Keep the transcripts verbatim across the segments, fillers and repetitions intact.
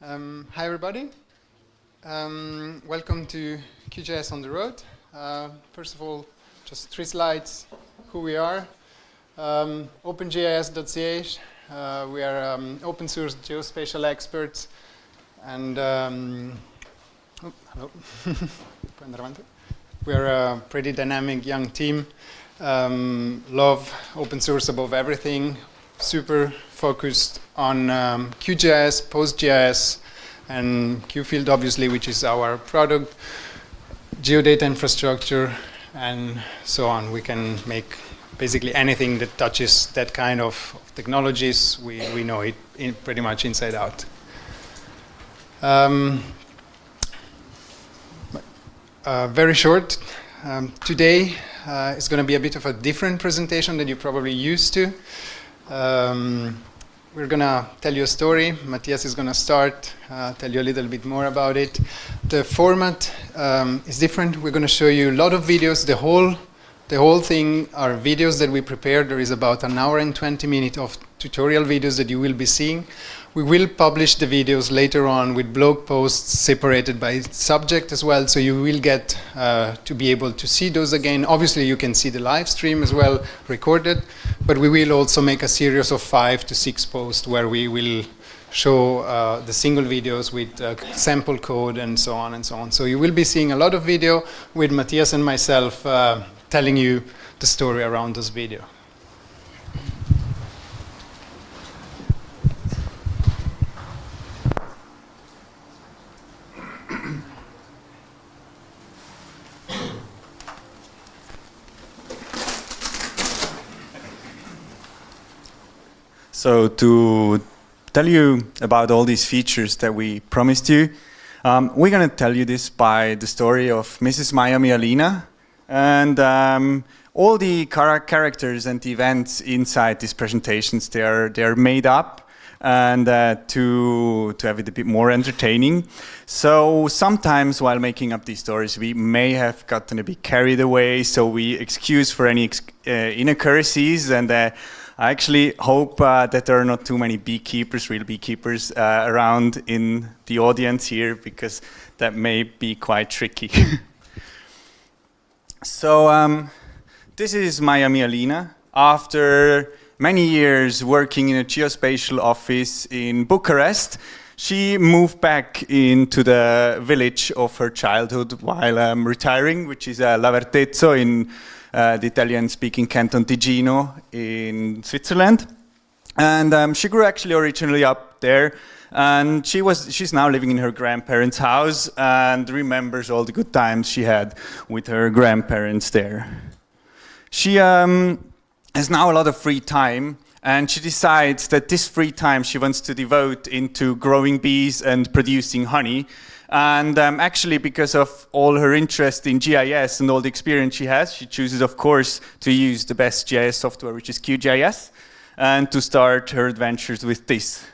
Um, hi everybody. Um, welcome to Q G I S on the road. Uh, first of all, just three slides, who we are. Um, OpenGIS dot C H, uh, we are um, open source geospatial experts, and um, oh, hello. We are a pretty dynamic young team. Um, love open source above everything. Super focused on um, QGIS, PostGIS, and QField, obviously, which is our product, geodata infrastructure, and so on. We can make basically anything that touches that kind of, of technologies. We, we know it in pretty much inside out. Um, uh, very short. Um, today uh, is going to be a bit of a different presentation than you're probably used to. Um, we're going to tell you a story. Matthias is going to start, uh, tell you a little bit more about it. The format um, is different. We're going to show you a lot of videos. The whole, the whole thing are videos that we prepared. There is about an hour and twenty minutes of tutorial videos that you will be seeing. We will publish the videos later on with blog posts separated by subject as well, so you will get uh, to be able to see those again. Obviously, you can see the live stream as well, recorded, but we will also make a series of five to six posts where we will show uh, the single videos with uh, sample code and so on and so on. So you will be seeing a lot of video with Matthias and myself uh, telling you the story around this video. So to tell you about all these features that we promised you, um, we're going to tell you this by the story of Missus Miami Alina, and um, all the char characters and the events inside these presentations, they are, they are made up and uh, to, to have it a bit more entertaining. So sometimes while making up these stories, we may have gotten a bit carried away, so we excuse for any ex uh, inaccuracies, and uh, I actually hope uh, that there are not too many beekeepers, real beekeepers, uh, around in the audience here, because that may be quite tricky. So um, this is Miami Alina. After many years working in a geospatial office in Bucharest, she moved back into the village of her childhood while um, retiring, which is uh, Lavertezzo in Uh, the Italian-speaking canton Ticino in Switzerland, and um, she grew actually originally up there, and she was she's now living in her grandparents' house and remembers all the good times she had with her grandparents there. She um, has now a lot of free time, and she decides that this free time she wants to devote into growing bees and producing honey. And um, actually, because of all her interest in G I S and all the experience she has, she chooses, of course, to use the best G I S software, which is QGIS, and to start her adventures with this.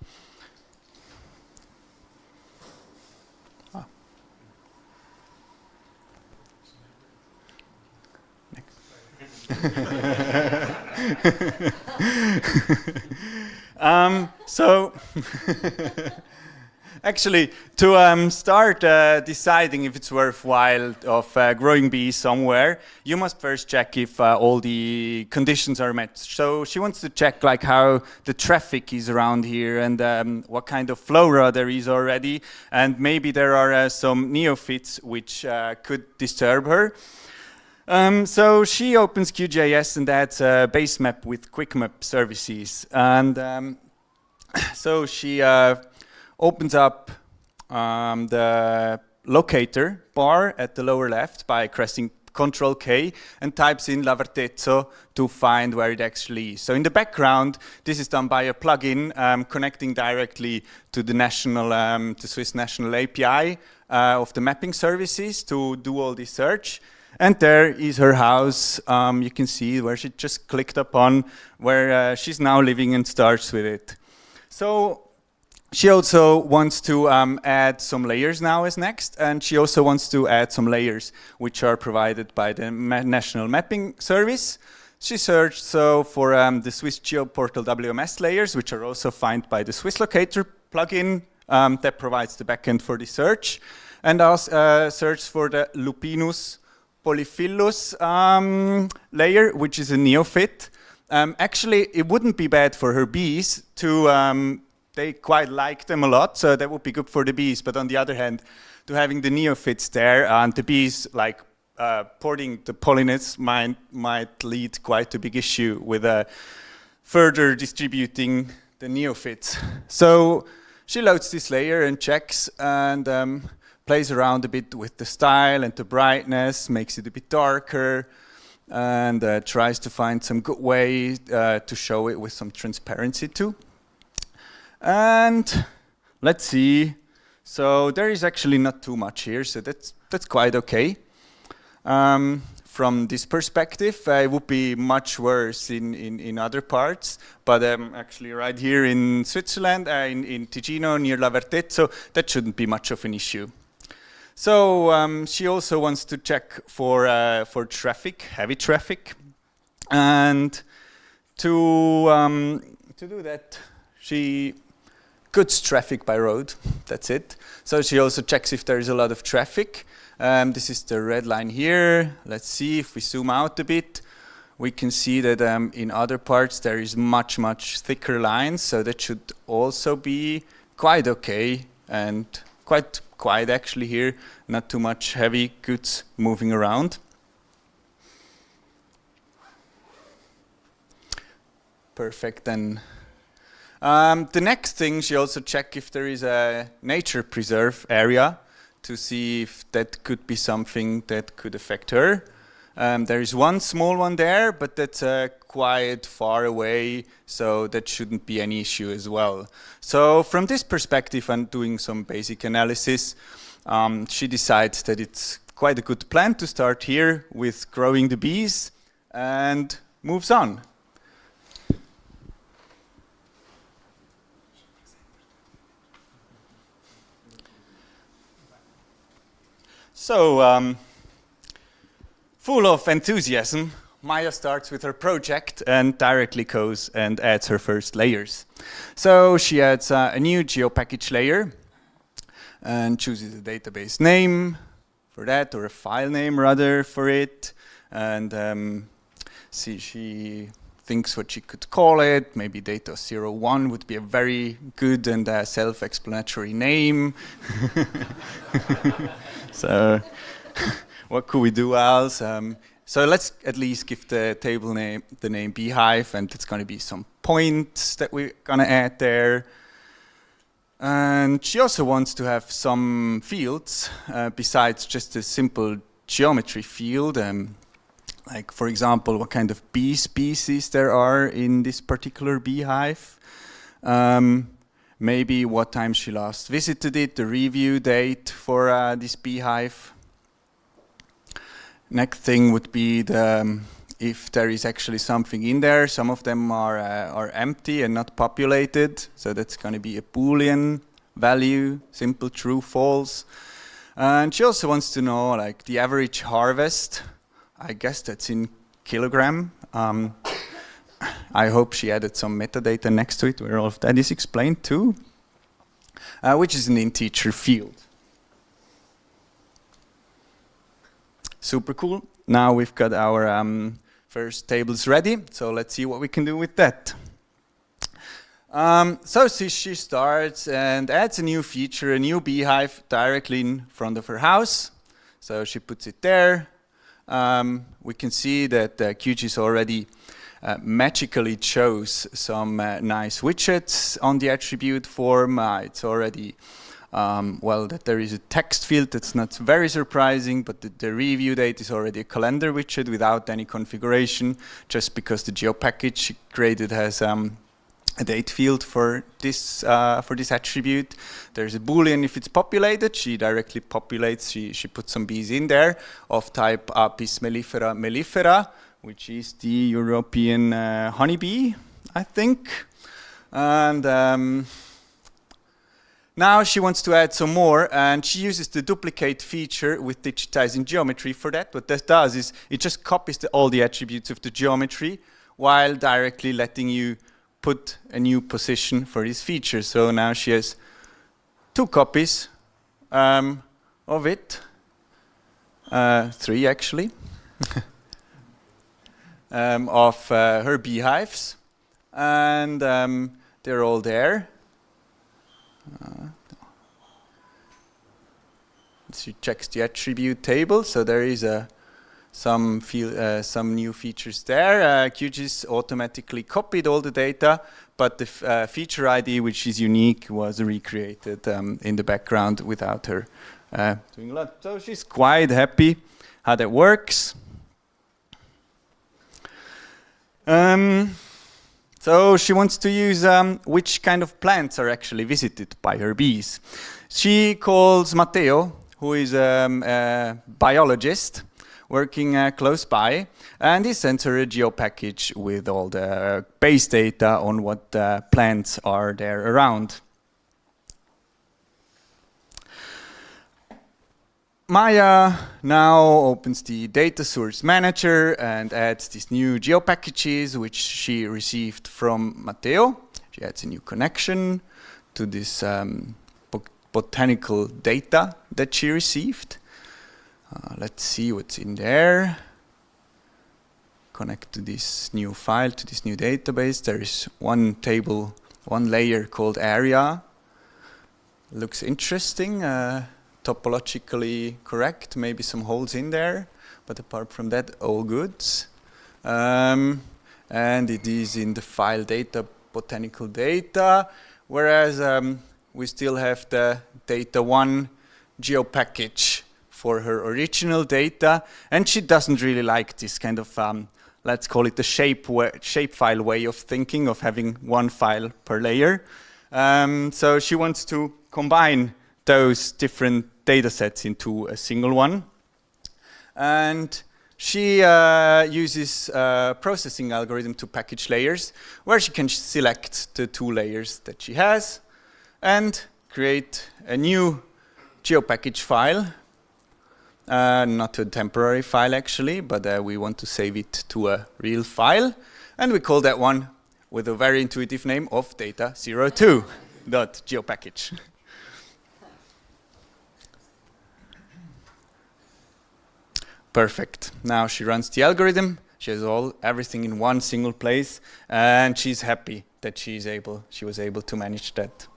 Ah. um, so... Actually, to um, start uh, deciding if it's worthwhile of uh, growing bees somewhere, you must first check if uh, all the conditions are met. So she wants to check like how the traffic is around here and um, what kind of flora there is already, and maybe there are uh, some neophytes which uh, could disturb her. Um, so she opens QGIS and adds a base map with quick map services, and um, so she uh, opens up um, the locator bar at the lower left by pressing control K and types in Lavertezzo to find where it actually is. So in the background, this is done by a plugin um, connecting directly to the national, um, the Swiss national A P I uh, of the mapping services to do all this search. And there is her house. Um, you can see where she just clicked upon, where uh, she's now living, and starts with it. So she also wants to um, add some layers now as next, and she also wants to add some layers which are provided by the Ma National Mapping Service. She searched so for um, the Swiss GeoPortal W M S layers, which are also found by the Swiss Locator plugin um, that provides the backend for the search, and also uh, search for the Lupinus polyphyllus um, layer, which is a neophyte. Um, actually, it wouldn't be bad for her bees to, um, they quite like them a lot, so that would be good for the bees. But on the other hand, to having the neophytes there and the bees like uh, porting the pollinates might, might lead quite a big issue with uh, further distributing the neophytes. So she loads this layer and checks and um, plays around a bit with the style and the brightness, makes it a bit darker, and uh, tries to find some good way uh, to show it with some transparency too. And let's see. So there is actually not too much here, so that's that's quite okay. Um, from this perspective, uh, it would be much worse in, in, in other parts, but um, actually right here in Switzerland, uh, in, in Ticino near La Vertezzo, that shouldn't be much of an issue. So um, she also wants to check for uh, for traffic, heavy traffic, and to um, to do that, she goods traffic by road. That's it. So she also checks if there is a lot of traffic. Um, this is the red line here. Let's see if we zoom out a bit. We can see that um, in other parts there is much much thicker lines. So that should also be quite okay and quite quiet actually here, not too much heavy goods moving around. Perfect then. Um, the next thing, she also check if there is a nature preserve area to see if that could be something that could affect her. Um, there is one small one there, but that's uh, quite far away, so that shouldn't be any issue as well. So from this perspective and doing some basic analysis, um, she decides that it's quite a good plan to start here with growing the bees and moves on. So, um, full of enthusiasm, Maya starts with her project and directly goes and adds her first layers. So she adds uh, a new GeoPackage layer and chooses a database name for that, or a file name rather for it. And um, see, she thinks what she could call it. Maybe data zero one would be a very good and uh, self-explanatory name. So what could we do else? Um, so let's at least give the table name the name Beehive, and it's going to be some points that we're going to add there. And she also wants to have some fields uh, besides just a simple geometry field. Um, like, for example, what kind of bee species there are in this particular beehive. Um, Maybe what time she last visited it, the review date for uh, this beehive. Next thing would be the, um, if there is actually something in there. Some of them are, uh, are empty and not populated, so that's going to be a Boolean value, simple, true, false. And she also wants to know like the average harvest. I guess that's in kilogram. Um, I hope she added some metadata next to it where all of that is explained too, uh, which is an integer field. Super cool. Now we've got our um, first tables ready, so let's see what we can do with that. Um, so see, she starts and adds a new feature, a new beehive directly in front of her house. So she puts it there. Um, we can see that uh, QGIS already Uh, magically chose some uh, nice widgets on the attribute form. Uh, it's already, um, well, that there is a text field. That's not very surprising, but the, the review date is already a calendar widget without any configuration, just because the GeoPackage created has um, a date field for this uh, for this attribute. There's a Boolean if it's populated. She directly populates. She she puts some bees in there of type Apis mellifera mellifera, which is the European uh, honeybee, I think. And um, now she wants to add some more, and she uses the duplicate feature with digitizing geometry for that. What that does is it just copies the, all the attributes of the geometry while directly letting you put a new position for this feature. So now she has two copies um, of it, uh, three actually, um, of uh, her beehives, and um, they're all there. Uh, she checks the attribute table, so there is a some feel, uh, some new features there. Uh, QGIS automatically copied all the data, but the f uh, feature I D, which is unique, was recreated um, in the background without her uh, doing a lot. So she's quite happy how that works. Um, so she wants to use um, which kind of plants are actually visited by her bees. She calls Matteo, who is um, a biologist, working uh, close by, and he sends her a geo package with all the base data on what uh, plants are there around. Maya now opens the data source manager and adds these new geo packages which she received from Matteo. She adds a new connection to this um, botanical data that she received. Uh, let's see what's in there. Connect to this new file, to this new database. There is one table, one layer called area. Looks interesting, uh, topologically correct, maybe some holes in there, but apart from that, all good. Um, and it is in the file data, botanical data, whereas um, we still have the data one geo package for her original data, and she doesn't really like this kind of, um, let's call it the shape, shapefile way of thinking, of having one file per layer. Um, so she wants to combine those different data sets into a single one. And she uh, uses a processing algorithm to package layers, where she can select the two layers that she has and create a new geopackage file. Uh, not a temporary file actually, but uh, we want to save it to a real file, and we call that one with a very intuitive name of data zero two dot geopackage. Perfect. Now she runs the algorithm. She has all everything in one single place, and she's happy that she's able. She was able to manage that.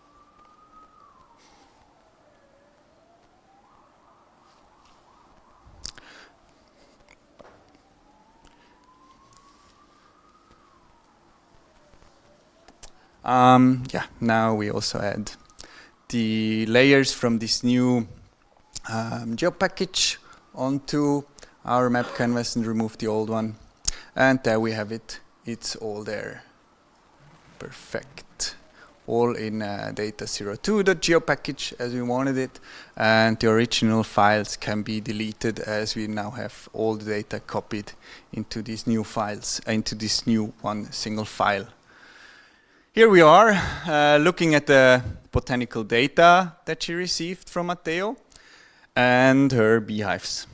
Um, yeah, now we also add the layers from this new um, geo package onto our map canvas and remove the old one. And there we have it. It's all there. Perfect. All in uh, data zero two dot geo package as we wanted it. And the original files can be deleted as we now have all the data copied into these new files, into this new one single file. Here we are, uh, looking at the botanical data that she received from Matteo and her beehives.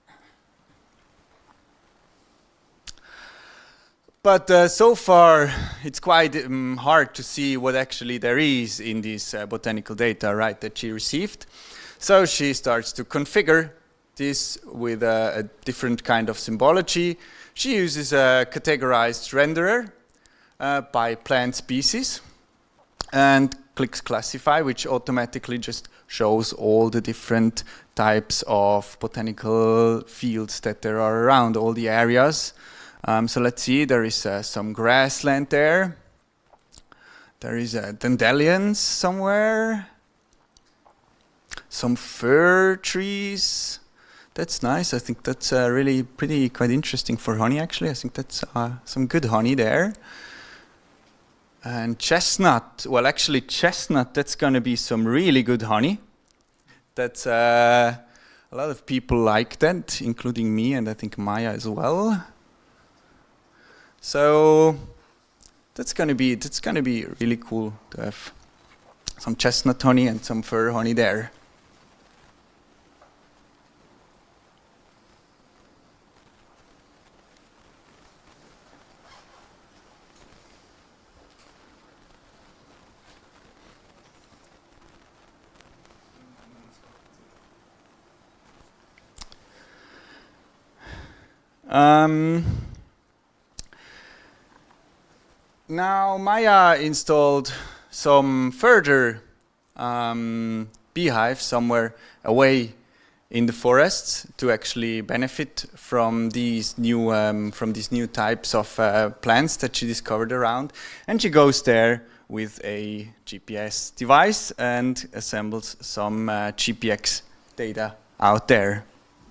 But uh, so far, it's quite um, hard to see what actually there is in this uh, botanical data, right, that she received. So she starts to configure this with a, a different kind of symbology. She uses a categorized renderer Uh, by plant species and clicks classify, which automatically just shows all the different types of botanical fields that there are around, all the areas. Um, so let's see, there is uh, some grassland there. There is uh, dandelions somewhere. Some fir trees. That's nice. I think that's uh, really pretty quite interesting for honey actually. I think that's uh, some good honey there. And chestnut, well actually chestnut, that's going to be some really good honey. That's, uh, a lot of people like that, including me and I think Maya as well. So that's going to be, that's going to be really cool to have some chestnut honey and some fir honey there. Um, now Maya installed some further um, beehives somewhere away in the forests to actually benefit from these new um, from these new types of uh, plants that she discovered around. And she goes there with a G P S device and assembles some uh, G P X data out there.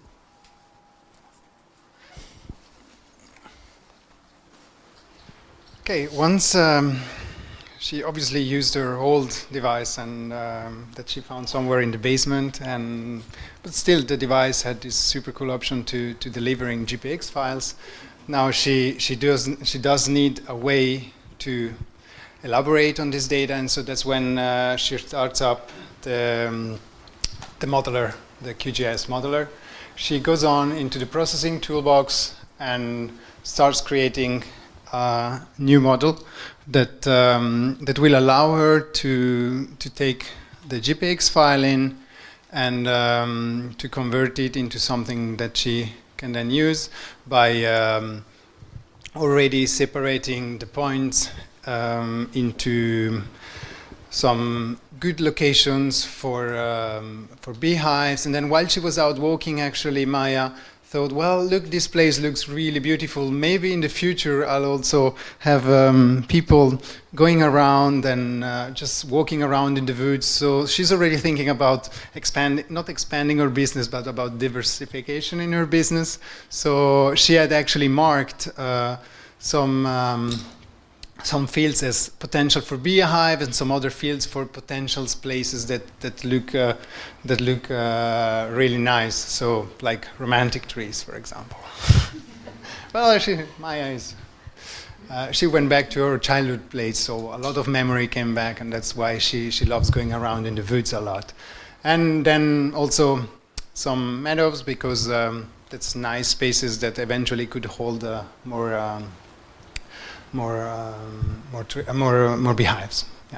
Okay, once um, she obviously used her old device and um, that she found somewhere in the basement, and but still the device had this super cool option to, to delivering G P X files. Now she she does she does need a way to elaborate on this data, and so that's when uh, she starts up the um, the modeler, the Q G I S modeler. She goes on into the processing toolbox and starts creating a new model that um, that will allow her to to take the G P X file in and um, to convert it into something that she can then use by um, already separating the points um, into some good locations for um, for beehives. And then while she was out walking, actually Maya thought, well, look, this place looks really beautiful. Maybe in the future I'll also have um, people going around and uh, just walking around in the woods. So she's already thinking about expanding, not expanding her business, but about diversification in her business. So she had actually marked uh, some um, some fields as potential for beehive and some other fields for potential places that that look uh, that look uh, really nice. So like romantic trees, for example. Well, she, Maya is. Uh, she went back to her childhood place, so a lot of memory came back, and that's why she she loves going around in the woods a lot. And then also some meadows, because um, that's nice spaces that eventually could hold uh, more. Um, more um, more uh, more uh, more beehives. Yeah.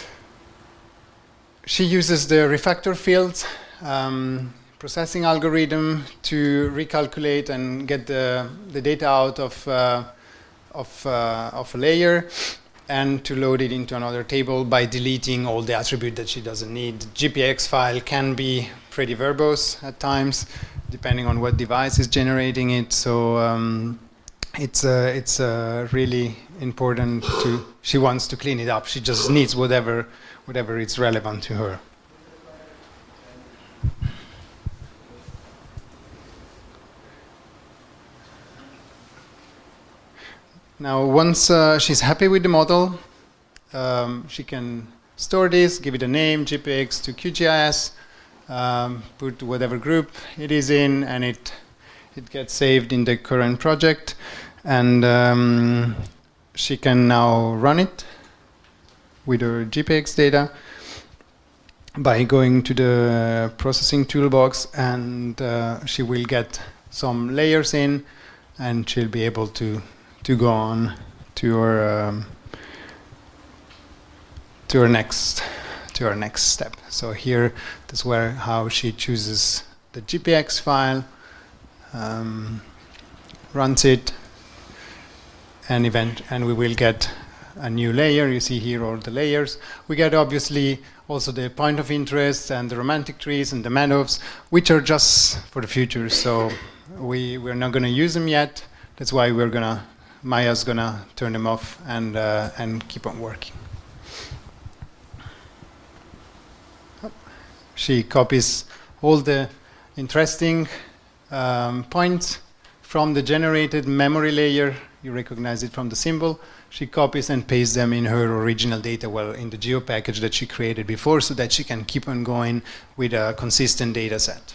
She uses the refactor field um, processing algorithm to recalculate and get the the data out of uh, of uh, of a layer and to load it into another table by deleting all the attribute that she doesn't need. The G P X file can be pretty verbose at times, depending on what device is generating it. So. Um, It's uh, it's uh, really important to. She wants to clean it up. She just needs whatever whatever is relevant to her. Now, once uh, she's happy with the model, um, she can store this, give it a name, G P X to Q G I S, um, put whatever group it is in, and it. It gets saved in the current project, and um, she can now run it with her G P X data by going to the processing toolbox, and uh, she will get some layers in, and she'll be able to to go on to her um, to her next to her next step. So here, that's where how she chooses the G P X file. Um, runs it, and event, and we will get a new layer. You see here all the layers. We get obviously also the point of interest and the romantic trees and the meadows, which are just for the future. So we we're not going to use them yet. That's why we're gonna Maya's gonna turn them off and uh, and keep on working. She copies all the interesting Um, points from the generated memory layer. You recognize it from the symbol. She copies and pastes them in her original data, well, in the geo package that she created before, so that she can keep on going with a consistent data set.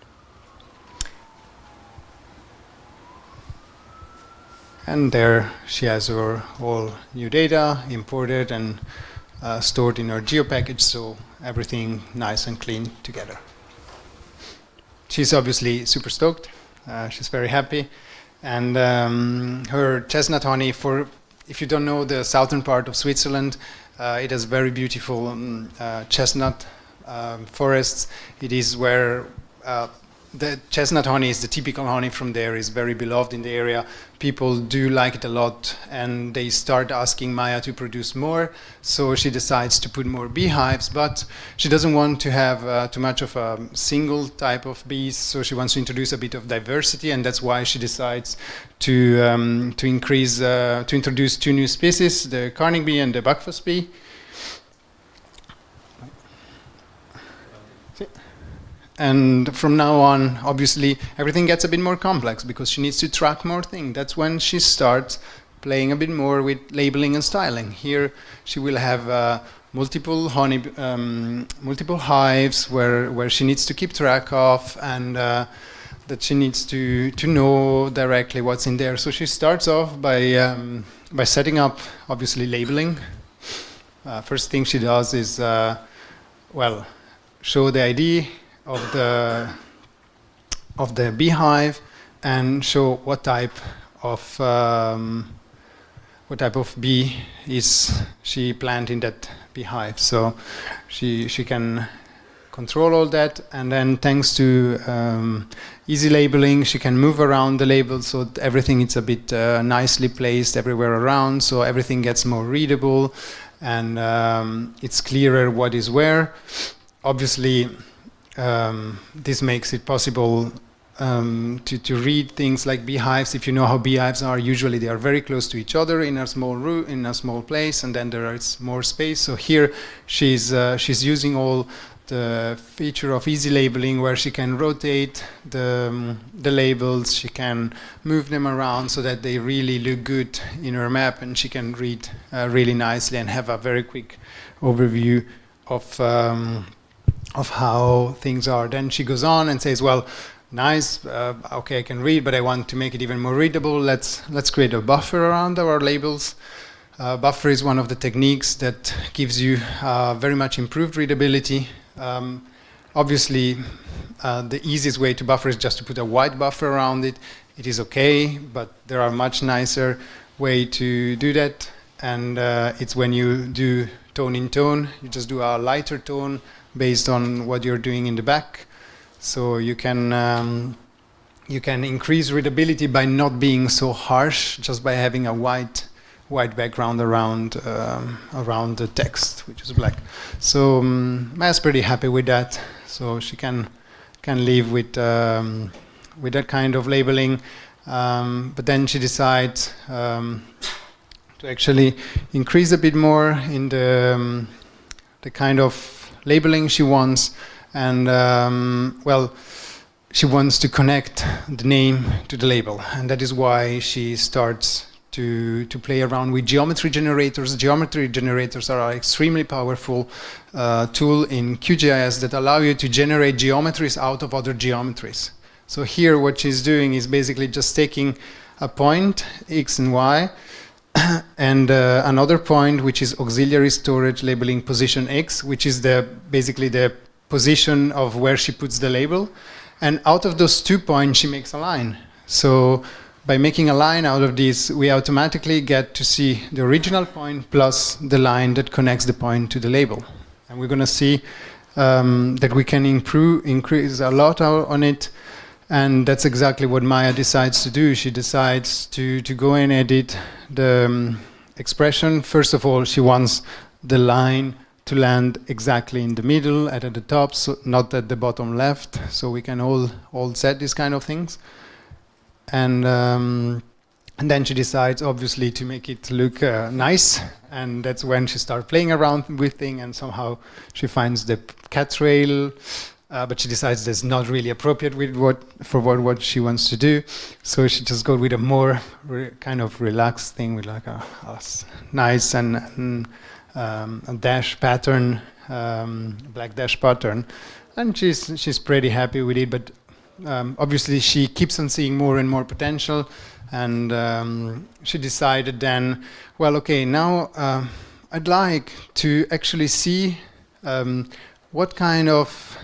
And there she has her all new data imported and uh, stored in her geo package, so everything nice and clean together. She's obviously super stoked. Uh, she's very happy. And um, her chestnut honey, for if you don't know the southern part of Switzerland, uh, it has very beautiful um, uh, chestnut um, forests. It is where uh, the chestnut honey is the typical honey from there, is very beloved in the area. People do like it a lot, and they start asking Maya to produce more. So she decides to put more beehives, but she doesn't want to have uh, too much of a single type of bees. So she wants to introduce a bit of diversity, and that's why she decides to um, to increase uh, to introduce two new species: the carnac bee and the buckfast bee. And from now on, obviously, everything gets a bit more complex because she needs to track more things. That's when she starts playing a bit more with labeling and styling. Here, she will have uh, multiple honey, um, multiple hives where where she needs to keep track of, and uh, that she needs to to know directly what's in there. So she starts off by um, by setting up, obviously, labeling. Uh, first thing she does is, uh, well, show the I D of the of the beehive and show what type of um, what type of bee is she planted in that beehive. So she she can control all that, and then thanks to um, easy labeling, she can move around the label so that everything is a bit uh, nicely placed everywhere around, so everything gets more readable, and um, it's clearer what is where. Obviously, Um, this makes it possible um, to, to read things like beehives. If you know how beehives are, usually they are very close to each other in a small room, in a small place, and then there is more space. So here she's uh, she's using all the feature of easy labeling, where she can rotate the um, the labels, she can move them around so that they really look good in her map, and she can read uh, really nicely and have a very quick overview of. Um, of how things are. Then she goes on and says, well, nice, uh, okay, I can read, but I want to make it even more readable. Let's let's create a buffer around our labels. Uh, buffer is one of the techniques that gives you uh, very much improved readability. Um, obviously, uh, the easiest way to buffer is just to put a white buffer around it. It is okay, but there are much nicer way to do that, and uh, it's when you do tone in tone. You just do a lighter tone based on what you're doing in the back, so you can um, you can increase readability by not being so harsh, just by having a white white background around um, around the text, which is black. So um, Maya's pretty happy with that. So she can can live with um, with that kind of labeling. Um, but then she decides um, to actually increase a bit more in the um, the kind of labeling she wants, and um, well, she wants to connect the name to the label, and that is why she starts to to play around with geometry generators. Geometry generators are an extremely powerful uh, tool in Q G I S that allow you to generate geometries out of other geometries. So here what she's doing is basically just taking a point, X and Y, and uh, another point, which is auxiliary storage labeling position X, which is the basically the position of where she puts the label. And out of those two points, she makes a line. So by making a line out of this, we automatically get to see the original point plus the line that connects the point to the label. And we're going to see um, that we can improve, increase a lot on it. And that's exactly what Maya decides to do. She decides to, to go and edit the um, expression. First of all, she wants the line to land exactly in the middle and at the top, so not at the bottom left. So we can all, all set these kind of things. And, um, and then she decides, obviously, to make it look uh, nice. And that's when she starts playing around with things, and somehow she finds the cat trail. Uh, but she decides that's not really appropriate with what for what, what she wants to do, so she just goes with a more re kind of relaxed thing with like a, a nice and, and um, a dash pattern, um, black dash pattern, and she's she's pretty happy with it. But um, obviously she keeps on seeing more and more potential, and um, she decided then, well, okay, now uh, I'd like to actually see um, what kind of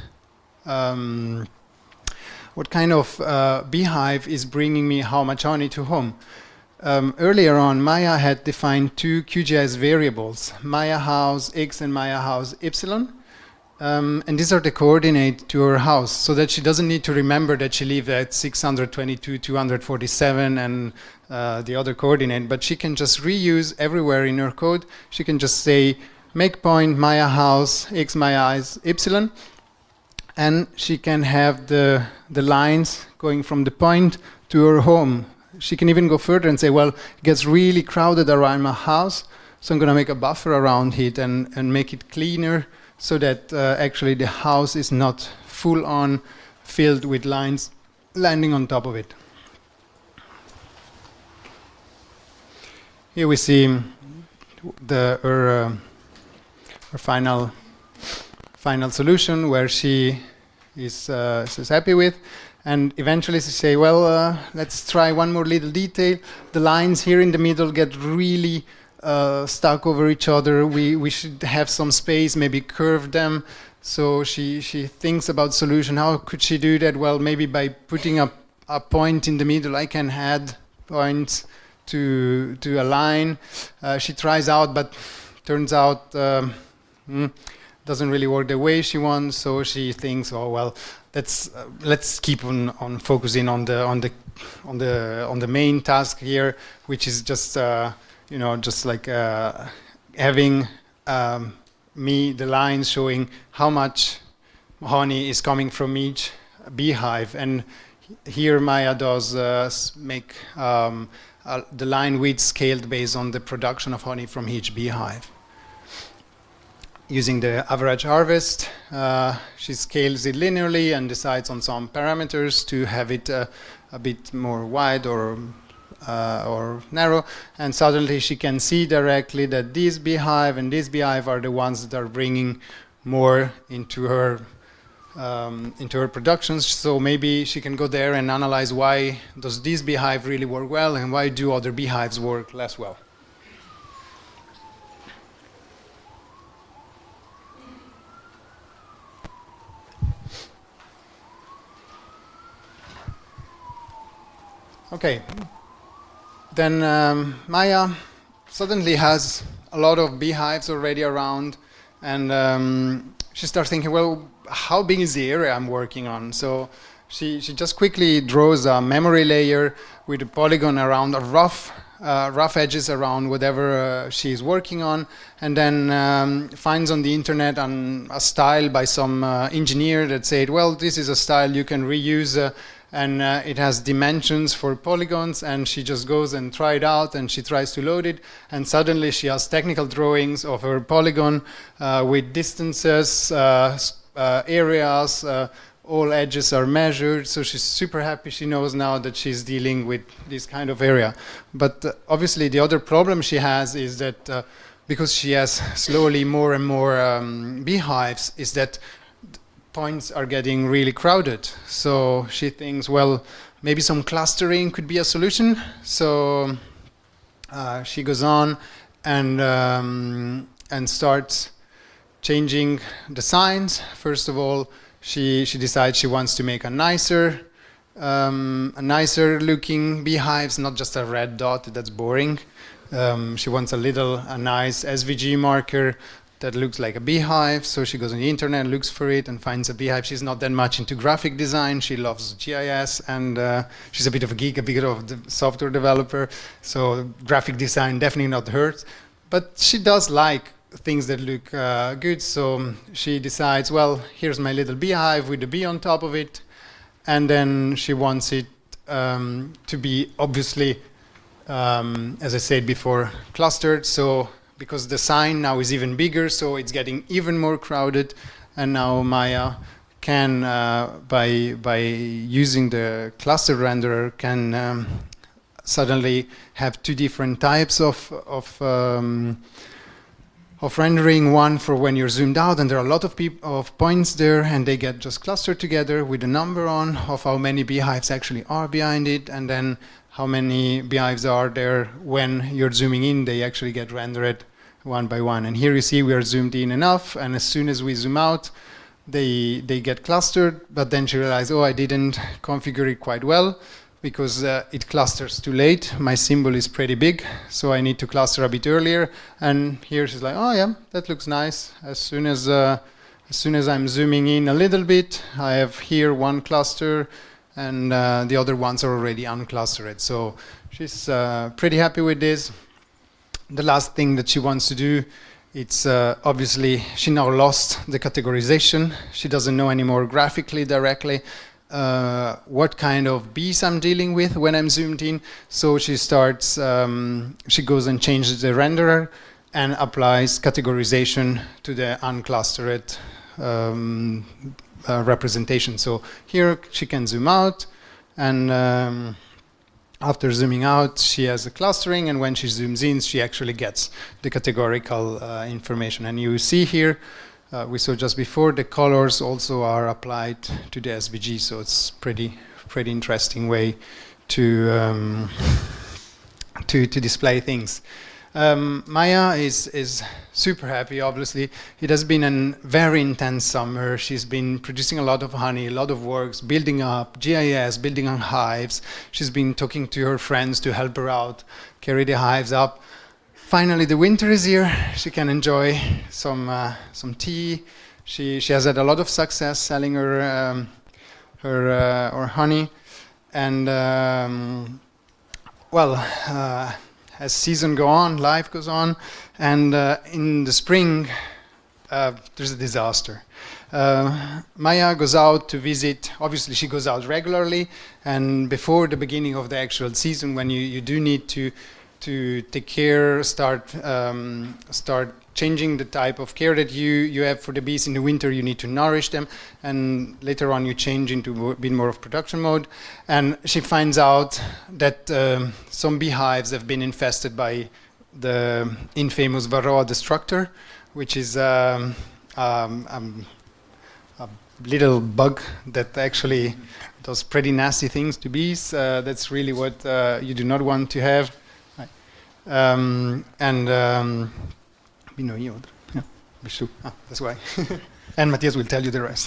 Um, what kind of uh, beehive is bringing me how much honey to home. Um, earlier on, Maya had defined two Q G I S variables, Maya house X and Maya house Y, Um, and these are the coordinates to her house, so that she doesn't need to remember that she lives at six hundred twenty-two, two hundred forty-seven, and uh, the other coordinate, but she can just reuse everywhere in her code. She can just say, make point, Maya house, x, Maya eyes, y, and she can have the, the lines going from the point to her home. She can even go further and say, well, it gets really crowded around my house, so I'm going to make a buffer around it and, and make it cleaner, so that uh, actually the house is not full on filled with lines landing on top of it. Here we see the, her, uh, her final, final solution, where she is, uh, is happy with. And eventually she say, well, uh, let's try one more little detail. The lines here in the middle get really Uh, stuck over each other. We we should have some space, maybe curve them. So she she thinks about solution. How could she do that? Well, maybe by putting a a point in the middle. I can add points to to a line. Uh, she tries out, but turns out um, mm, doesn't really work the way she wants. So she thinks, oh well, let's uh, let's keep on on focusing on the on the on the on the main task here, which is just. Uh, You know, just like uh, having um, me, the lines showing how much honey is coming from each beehive. And here Maya does uh, make um, uh, the line width scaled based on the production of honey from each beehive. Using the average harvest, uh, she scales it linearly and decides on some parameters to have it uh, a bit more wide or Uh, or narrow, and suddenly she can see directly that this beehive and this beehive are the ones that are bringing more into her um, into her productions. So maybe she can go there and analyze, why does this beehive really work well and why do other beehives work less well. Okay. Then um, Maya suddenly has a lot of beehives already around, and um, she starts thinking, well, how big is the area I'm working on? So she, she just quickly draws a memory layer with a polygon around a rough, uh, rough edges around whatever uh, she's working on, and then um, finds on the internet an, a style by some uh, engineer that said, well, this is a style you can reuse, uh, and uh, it has dimensions for polygons, and she just goes and try it out, and she tries to load it, and suddenly she has technical drawings of her polygon uh, with distances, uh, uh, areas, uh, all edges are measured, so she's super happy. She knows now that she's dealing with this kind of area. But uh, obviously the other problem she has is that uh, because she has slowly more and more um, beehives, is that points are getting really crowded. So she thinks, well, maybe some clustering could be a solution. So uh, she goes on and um, and starts changing the signs. First of all, she she decides she wants to make a nicer um, a nicer looking beehives, not just a red dot that's boring. Um, she wants a little a nice S V G marker that looks like a beehive. So she goes on the internet, looks for it, and finds a beehive. She's not that much into graphic design. She loves G I S, and uh, she's a bit of a geek, a bit of a software developer. So graphic design definitely not hers. But she does like things that look uh, good. So she decides, well, here's my little beehive with the bee on top of it. And then she wants it um, to be obviously, um, as I said before, clustered. So because the sign now is even bigger, so it's getting even more crowded. And now Maya can, uh, by by using the cluster renderer, can um, suddenly have two different types of of um, of rendering. One for when you're zoomed out, and there are a lot of peop of points there, and they get just clustered together with a number on of how many beehives actually are behind it, and then how many beehives are there when you're zooming in. They actually get rendered one by one. And here you see we are zoomed in enough, and as soon as we zoom out, they they get clustered. But then she realized, oh, I didn't configure it quite well, because uh, it clusters too late. My symbol is pretty big, so I need to cluster a bit earlier. And here she's like, oh yeah, that looks nice. As soon as uh, as soon as I'm zooming in a little bit, I have here one cluster, and uh, the other ones are already unclustered. So she's uh, pretty happy with this. The last thing that she wants to do, it's uh, obviously she now lost the categorization. She doesn't know anymore graphically directly uh, what kind of bees I'm dealing with when I'm zoomed in. So she starts, um, she goes and changes the renderer and applies categorization to the unclustered um, uh, representation. So here she can zoom out, and um, after zooming out, she has a clustering, and when she zooms in, she actually gets the categorical uh, information. And you see here, uh, we saw just before, the colors also are applied to the S V G, so it's pretty, pretty interesting way to um, to to display things. Um, Maya is, is super happy, obviously. It has been a very intense summer. She's been producing a lot of honey, a lot of works, building up G I S, building on hives. She's been talking to her friends to help her out, carry the hives up. Finally, the winter is here. She can enjoy some, uh, some tea. She, she has had a lot of success selling her, um, her, uh, her honey. And, um, well, uh, as season go on, life goes on, and uh, in the spring, uh, there's a disaster. Uh, Maya goes out to visit. Obviously, she goes out regularly, and before the beginning of the actual season, when you, you do need to to take care, start um, start changing the type of care that you you have for the bees in the winter. You need to nourish them, and later on you change into a bit more of production mode. And she finds out that um, some beehives have been infested by the infamous Varroa destructor, which is um, um, um, a little bug that actually does pretty nasty things to bees. Uh, that's really what uh, you do not want to have. Um, and um, yeah, ah, that's why. And Matthias will tell you the rest.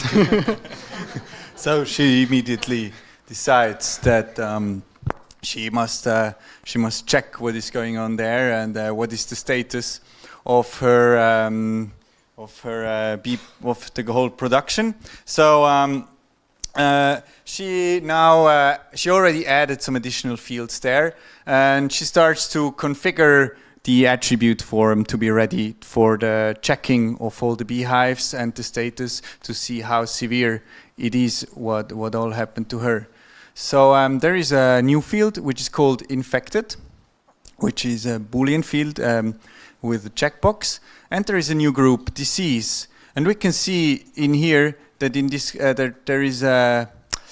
So she immediately decides that um, she must uh, she must check what is going on there, and uh, what is the status of her um, of her uh, bee of the whole production. So um, uh, she now uh, she already added some additional fields there, and she starts to configure the attribute form to be ready for the checking of all the beehives and the status to see how severe it is, what, what all happened to her. So um, there is a new field which is called infected, which is a Boolean field um, with a checkbox. And there is a new group, disease. And we can see in here that in this uh, there, there is a,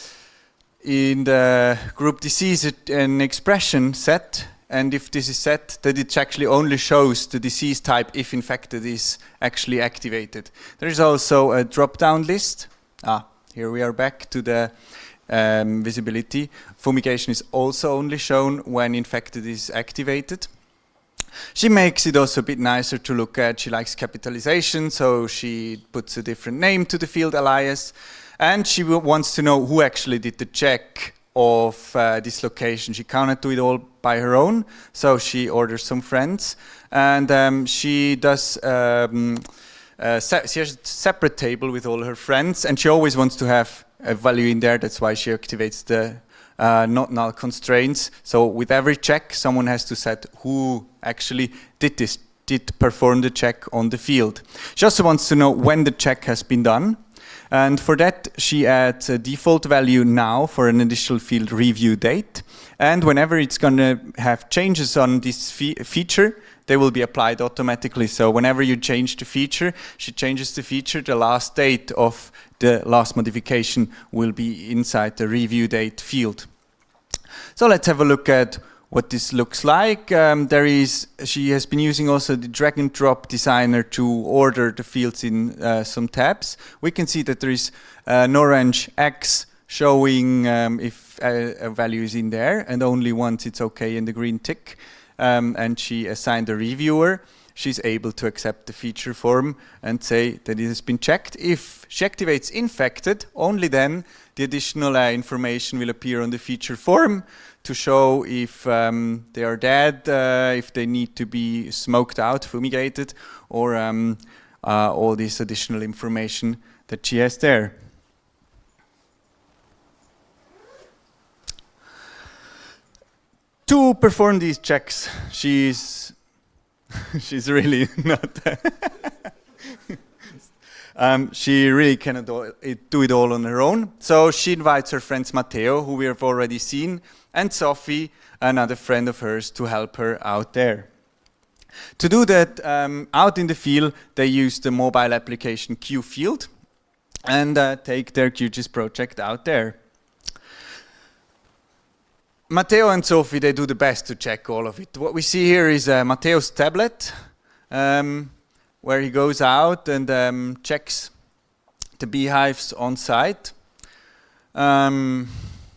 in the group disease an expression set. And if this is set, that it actually only shows the disease type if infected is actually activated. There is also a drop-down list. Ah, here we are back to the um, visibility. Fumigation is also only shown when infected is activated. She makes it also a bit nicer to look at. She likes capitalization, so she puts a different name to the field alias. And she wants to know who actually did the check of uh, this location. She cannot do it all by her own, so she orders some friends, and um, she does um, uh, she has a separate table with all her friends, and she always wants to have a value in there. That's why she activates the uh, not null constraints. So with every check, someone has to set who actually did this, did perform the check on the field. She also wants to know when the check has been done. And for that, she adds a default value now for an additional field review date. And whenever it's going to have changes on this fe feature, they will be applied automatically. So whenever you change the feature, she changes the feature, the last date of the last modification will be inside the review date field. So let's have a look at what this looks like. Um, there is, she has been using also the drag and drop designer to order the fields in uh, some tabs. We can see that there is an orange X showing um, if a, a value is in there, and only once it's okay in the green tick. Um, and she assigned a reviewer. She's able to accept the feature form and say that it has been checked. If she activates infected, only then the additional uh, information will appear on the feature form to show if um, they are dead, uh, if they need to be smoked out, fumigated, or um, uh, all this additional information that she has there. To perform these checks, she's she's really not. um, she really cannot do it, do it all on her own. So she invites her friends Matteo, who we have already seen, and Sophie, another friend of hers, to help her out there. To do that, um, out in the field, they use the mobile application QField and uh, take their QGIS project out there. Matteo and Sophie, they do the best to check all of it. What we see here is uh, Matteo's tablet, um, where he goes out and um, checks the beehives on site. Um,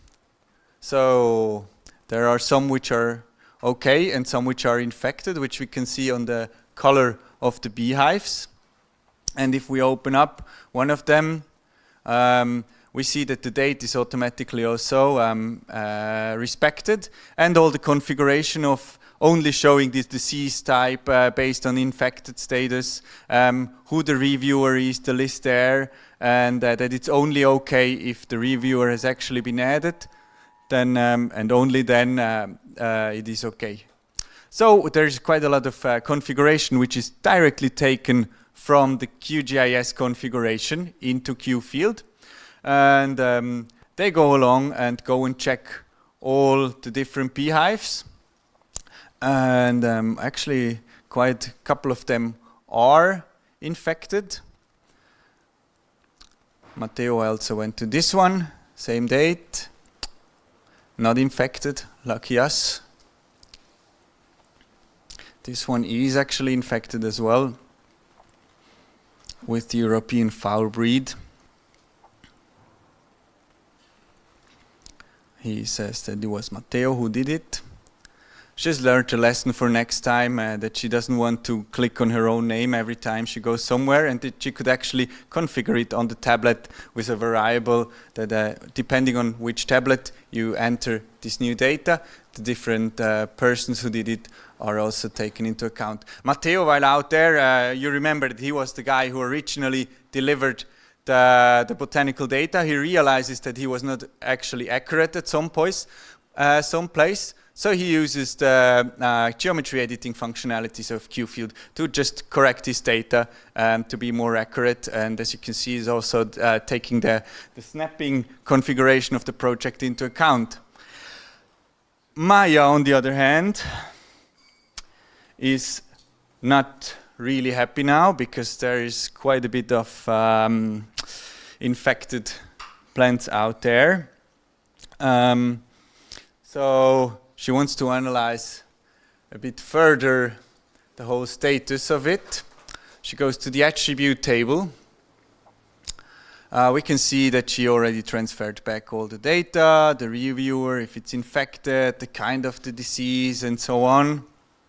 so there are some which are okay and some which are infected, which we can see on the color of the beehives. And if we open up one of them, um, we see that the date is automatically also um, uh, respected, and all the configuration of only showing this disease type uh, based on infected status, um, who the reviewer is, the list there, and uh, that it's only okay if the reviewer has actually been added, then um, and only then uh, uh, it is okay. So there's quite a lot of uh, configuration which is directly taken from the QGIS configuration into QField. And um, they go along and go and check all the different beehives. And um, actually, quite a couple of them are infected. Matteo also went to this one, same date. Not infected, lucky us. This one is actually infected as well with the European foul breed. He says that it was Matteo who did it. She's learned a lesson for next time, uh, that she doesn't want to click on her own name every time she goes somewhere, and that she could actually configure it on the tablet with a variable that, uh, depending on which tablet you enter this new data, the different uh, persons who did it are also taken into account. Matteo, while out there, uh, you remember that he was the guy who originally delivered The, the botanical data. He realizes that he was not actually accurate at some place, uh, some place. So he uses the uh, geometry editing functionalities of QField to just correct his data um, to be more accurate. And as you can see, he's also uh, taking the, the snapping configuration of the project into account. Maya, on the other hand, is not really happy now, because there is quite a bit of um, infected plants out there. Um, so she wants to analyze a bit further the whole status of it. She goes to the attribute table. Uh, we can see that she already transferred back all the data, the reviewer, if it's infected, the kind of the disease, and so on.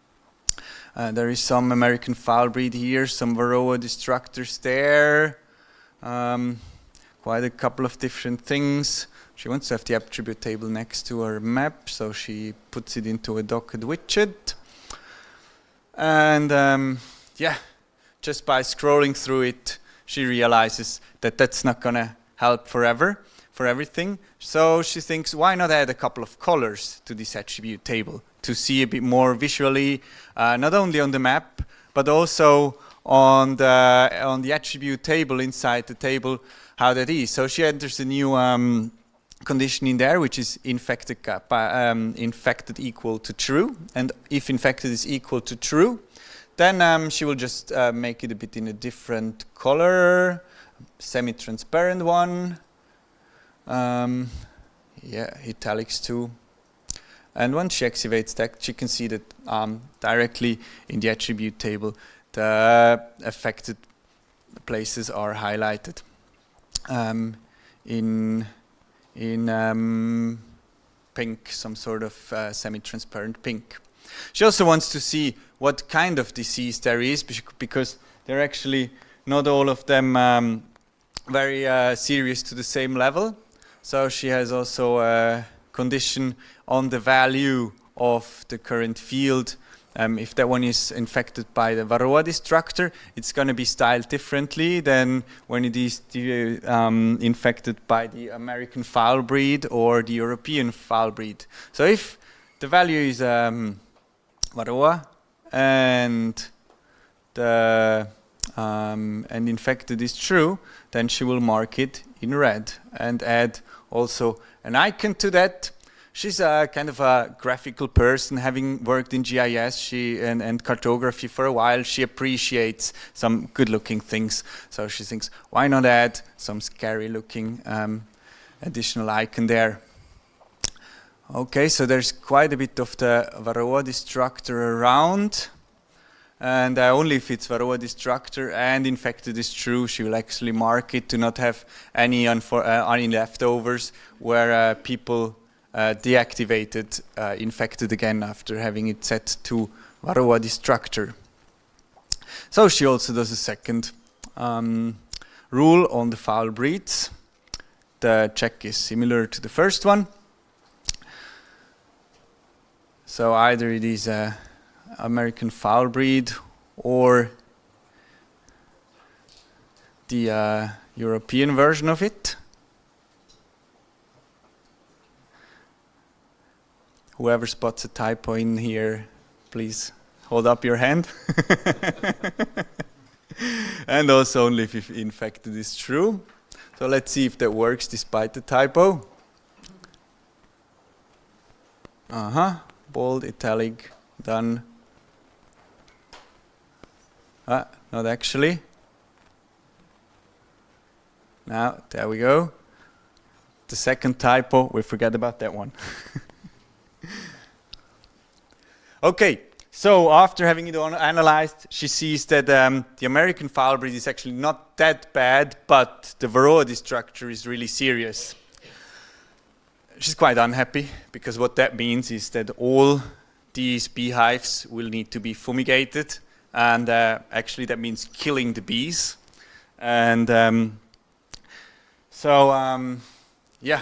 Uh, there is some American foul breed here, some Varroa destructors there, um, quite a couple of different things. She wants to have the attribute table next to her map, so she puts it into a docket widget. And um, yeah, just by scrolling through it, she realizes that that's not going to help forever, for everything. So she thinks, why not add a couple of colors to this attribute table to see a bit more visually, uh, not only on the map, but also on the, on the attribute table, inside the table, how that is. So she enters a new um, condition in there, which is infected, um, infected equal to true. And if infected is equal to true, then um, she will just uh, make it a bit in a different color, semi-transparent one. Um, yeah, italics too. And once she activates that, she can see that um, directly in the attribute table, the affected places are highlighted um, in, in um, pink, some sort of uh, semi-transparent pink. She also wants to see what kind of disease there is, because they're actually not all of them um, very uh, serious to the same level. So she has also a condition on the value of the current field um, if that one is infected by the Varroa destructor, it's going to be styled differently than when it is the, um, infected by the American foul breed or the European foul breed. So if the value is um, Varroa and the um, and infected is true, then she will mark it in red and add also an icon to that. She's a kind of a graphical person, having worked in G I S she, and, and cartography for a while. She appreciates some good-looking things, so she thinks, why not add some scary-looking um, additional icon there? Okay, so there's quite a bit of the Varroa destructor around, and uh, only if it's Varroa destructor and infected is true, she will actually mark it to not have any, unfor uh, any leftovers where uh, people Uh, deactivated, uh, infected again after having it set to Varroa destructor. So she also does a second um, rule on the foul breeds. The check is similar to the first one. So either it is a American foul breed or the uh, European version of it. Whoever spots a typo in here, please hold up your hand. And also only if infected is true. So let's see if that works despite the typo. Uh-huh, bold, italic, done. Ah, not actually. Now, there we go. The second typo, we forget about that one. Okay, so after having it analyzed, she sees that um, the American foul breed is actually not that bad, but the Varroa destructor is really serious. She's quite unhappy, because what that means is that all these beehives will need to be fumigated, and uh, actually that means killing the bees. And um, so, um, yeah,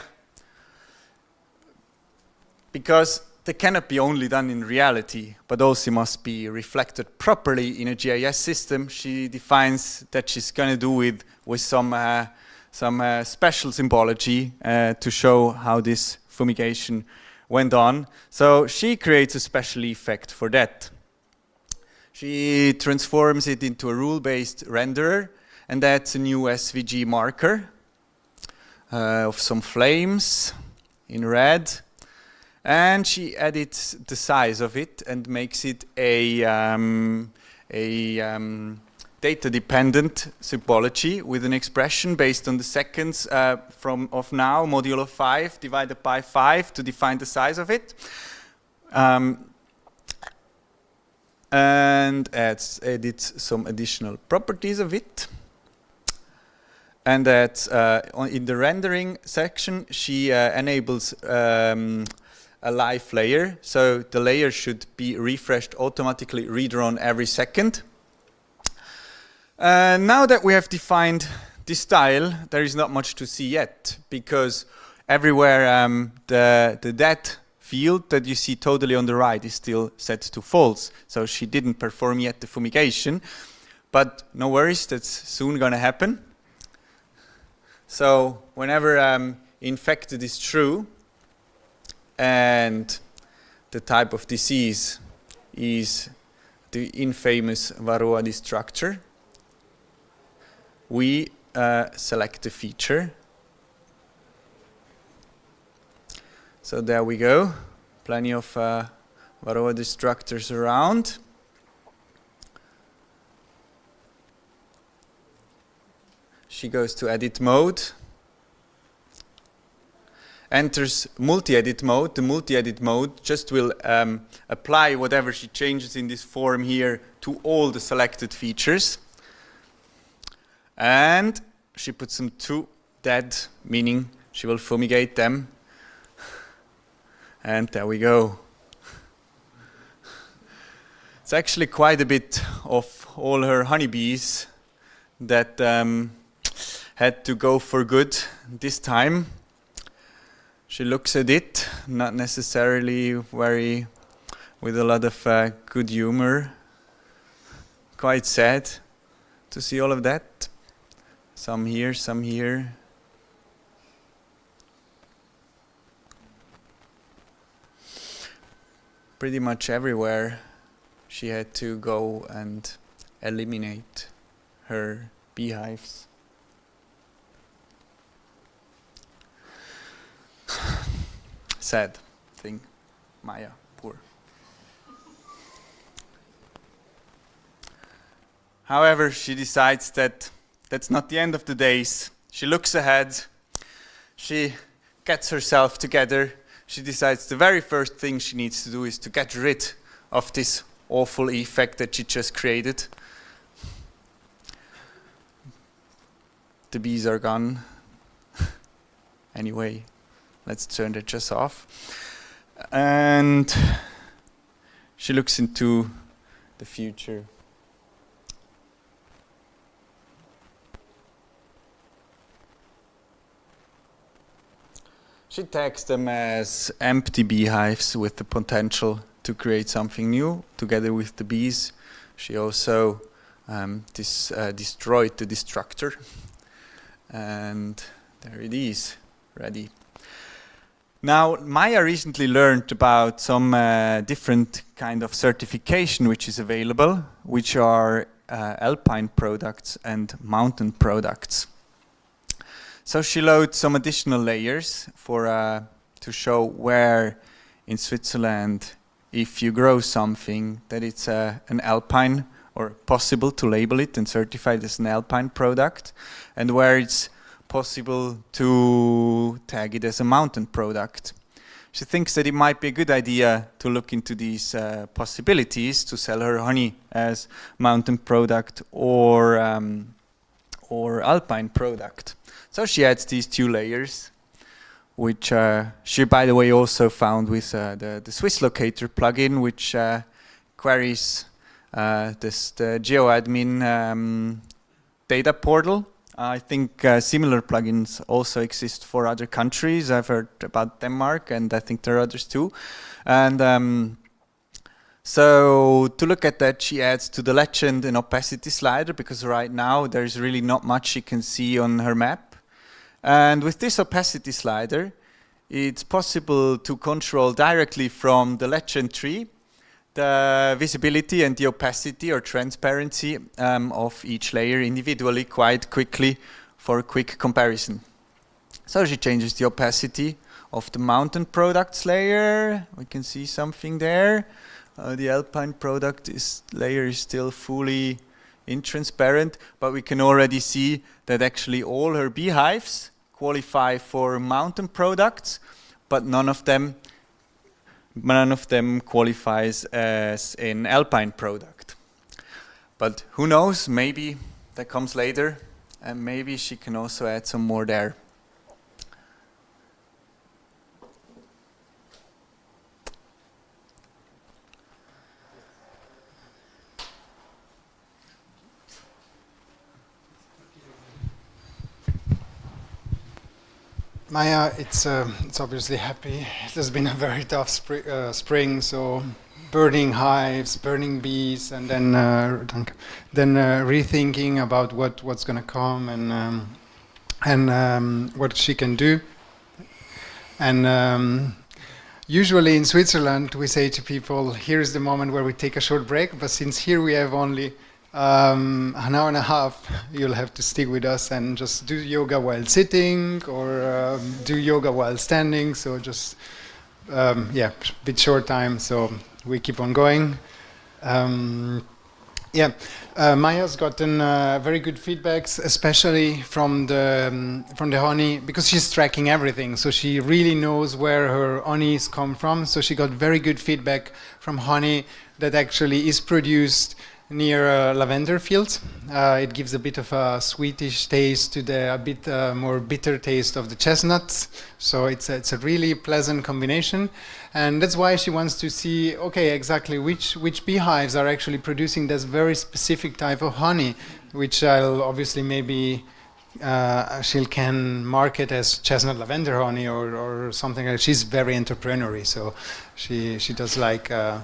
because they cannot be only done in reality, but also must be reflected properly in a G I S system. She defines that she's going to do it with some, uh, some uh, special symbology uh, to show how this fumigation went on. So she creates a special effect for that. She transforms it into a rule-based renderer, and that's a new S V G marker uh, of some flames in red. And she edits the size of it and makes it a, um, a um, data-dependent symbology with an expression based on the seconds uh, from of now, modulo five divided by five to define the size of it. Um, and adds, edits some additional properties of it. And that uh, in the rendering section, she uh, enables um, a live layer, so the layer should be refreshed automatically, redrawn every second. Uh, now that we have defined this style, there is not much to see yet, because everywhere um, the, the dead field that you see totally on the right is still set to false, so she didn't perform yet the fumigation, but no worries, that's soon going to happen. So whenever um, infected is true, and the type of disease is the infamous Varroa destructor, we uh, select the feature. So there we go, plenty of uh, Varroa destructors around. She goes to edit mode, enters multi-edit mode. The multi-edit mode just will um, apply whatever she changes in this form here to all the selected features. And she puts them to dead, meaning she will fumigate them. And there we go. It's actually quite a bit of all her honeybees that um, had to go for good this time. She looks at it, not necessarily very with a lot of uh, good humor. Quite sad to see all of that. Some here, some here. Pretty much everywhere she had to go and eliminate her beehives. Sad thing, Maya, poor. However, she decides that that's not the end of the days. She looks ahead, she gets herself together, she decides the very first thing she needs to do is to get rid of this awful effect that she just created. The bees are gone. Anyway, let's turn that just off. And she looks into the future. She tags them as empty beehives with the potential to create something new. Together with the bees, she also um, dis, uh, destroyed the destructor. And there it is, ready. Now, Maya recently learned about some uh, different kind of certification which is available, which are uh, alpine products and mountain products. So she loads some additional layers for uh, to show where in Switzerland, if you grow something, that it's uh, an alpine or possible to label it and certify it as an alpine product, and where it's possible to tag it as a mountain product. She thinks that it might be a good idea to look into these uh, possibilities to sell her honey as mountain product or um, or alpine product. So she adds these two layers, which uh, she, by the way, also found with uh, the, the Swiss Locator plugin, which uh, queries uh, this, the GeoAdmin um, data portal. I think uh, similar plugins also exist for other countries. I've heard about Denmark, and I think there are others too. And um, so to look at that, she adds to the legend an opacity slider, because right now there's really not much she can see on her map. And with this opacity slider, it's possible to control directly from the legend tree the visibility and the opacity or transparency um, of each layer individually quite quickly for a quick comparison. So she changes the opacity of the mountain products layer. We can see something there. Uh, the alpine product is, layer is still fully intransparent, but we can already see that actually all her beehives qualify for mountain products, but none of them none of them qualifies as an alpine product. But who knows, maybe that comes later, and maybe she can also add some more there. Maya, it's uh, it's obviously happy. It has been a very tough spri uh, spring, so burning hives, burning bees, and then uh, then uh, rethinking about what what's going to come and um, and um, what she can do. And um, usually in Switzerland, we say to people, "Here is the moment where we take a short break." But since here we have only Um, an hour and a half, you'll have to stick with us and just do yoga while sitting or um, do yoga while standing. So just, um, yeah, a bit short time, so we keep on going. Um, yeah, uh, Maya's gotten uh, very good feedbacks, especially from the um, from the honey, because she's tracking everything. So she really knows where her honeys come from. So she got very good feedback from honey that actually is produced near uh, lavender fields. Uh, it gives a bit of a sweetish taste to the a bit uh, more bitter taste of the chestnuts. So it's a, it's a really pleasant combination, and that's why she wants to see, okay, exactly which which beehives are actually producing this very specific type of honey, which I'll obviously maybe uh, she can market as chestnut lavender honey or or something like that. She's very entrepreneurial, so she she does like. Uh,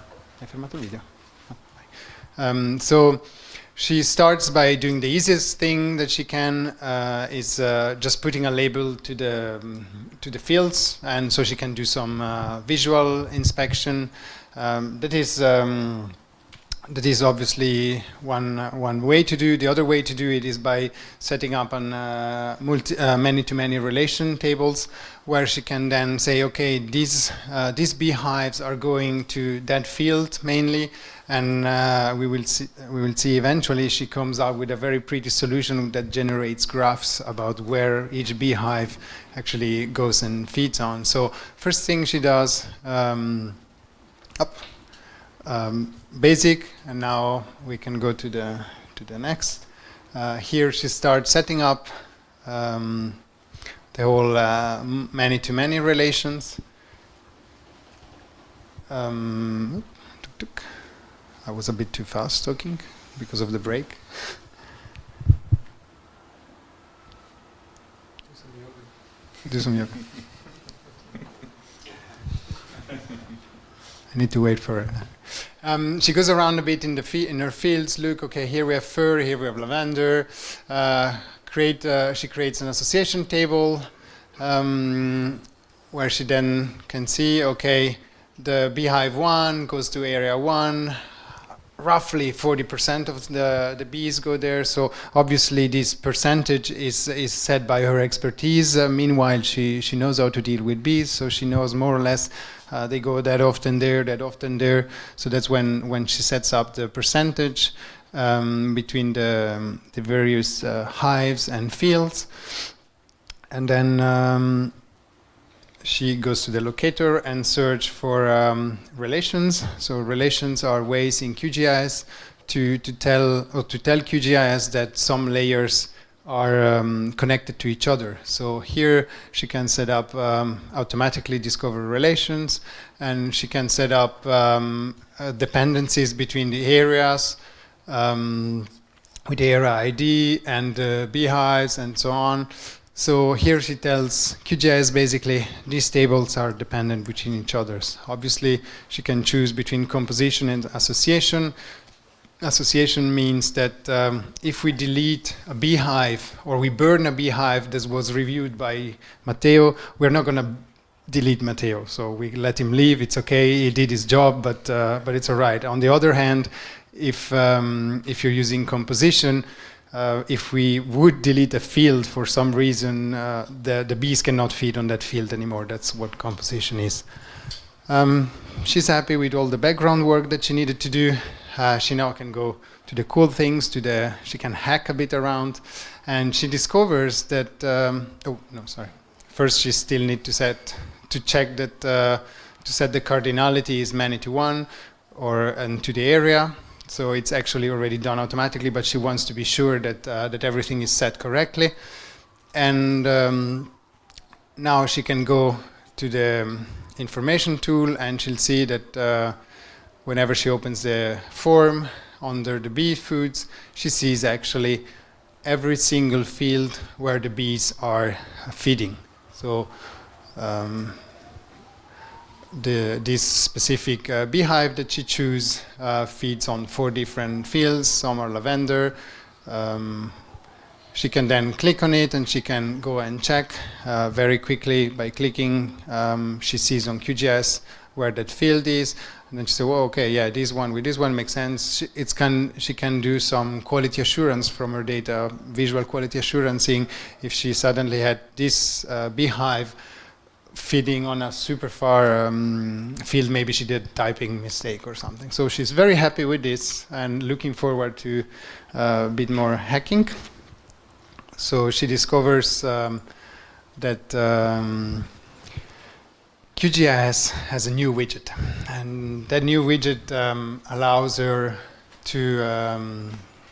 Hai fermato il video? Oh, vai. Um, so she starts by doing the easiest thing that she can, uh, is uh, just putting a label to the um, to the fields, and so she can do some uh, visual inspection. Um, that is um, that is obviously one uh, one way to do. The other way to do it is by setting up an uh, multi uh, many-to-many relation tables, where she can then say, okay, these uh, these beehives are going to that field mainly, and uh, we will see we will see eventually she comes out with a very pretty solution that generates graphs about where each beehive actually goes and feeds on. So first thing she does, um, up. Um, basic, and now we can go to the to the next. Uh, here she starts setting up um, the whole uh, many-to-many relations. Um, tuk tuk. I was a bit too fast talking because of the break. Do some yoga. I need to wait for her. Um, she goes around a bit in the fe in her fields. Look, okay, here we have fir, here we have lavender. Uh, create. Uh, she creates an association table um, where she then can see, okay, the beehive one goes to area one. Roughly forty percent of the the bees go there. So obviously this percentage is is set by her expertise. Uh, meanwhile, she she knows how to deal with bees, so she knows more or less. Uh, they go that often there, that often there. So that's when, when she sets up the percentage um, between the, um, the various uh, hives and fields. And then um, she goes to the locator and search for um, relations. So relations are ways in Q G I S to, to tell or to tell Q G I S that some layers are um, connected to each other. So here she can set up um, automatically discover relations, and she can set up um, uh, dependencies between the areas um, with the area I D and uh, beehives and so on. So here she tells Q G I S basically these tables are dependent between each others. Obviously she can choose between composition and association. Association means that um, if we delete a beehive or we burn a beehive that was reviewed by Matteo, we're not going to delete Matteo. So we let him leave. It's okay. He did his job, but uh, but it's all right. On the other hand, if um, if you're using composition, uh, if we would delete a field for some reason, uh, the the bees cannot feed on that field anymore. That's what composition is. Um, she's happy with all the background work that she needed to do. Uh, she now can go to the cool things, to the, she can hack a bit around, and she discovers that, um, oh, no, sorry. First she still need to set, to check that, uh, to set the cardinality is many to one, or, and to the area. So it's actually already done automatically, but she wants to be sure that, uh, that everything is set correctly. And um, now she can go to the information tool, and she'll see that uh, whenever she opens the form under the bee foods, she sees actually every single field where the bees are feeding. So um, the, this specific uh, beehive that she chooses uh, feeds on four different fields. Some are lavender. Um, she can then click on it and she can go and check uh, very quickly by clicking. Um, she sees on Q G I S where that field is, and then she says, well, okay, yeah, this one with this one makes sense. She, it's can, she can do some quality assurance from her data, visual quality assuranceing. If she suddenly had this uh, beehive feeding on a super far um, field, maybe she did typing mistake or something. So she's very happy with this and looking forward to uh, a bit more hacking. So she discovers um, that um, Q G I S has a new widget, and that new widget um, allows her to um,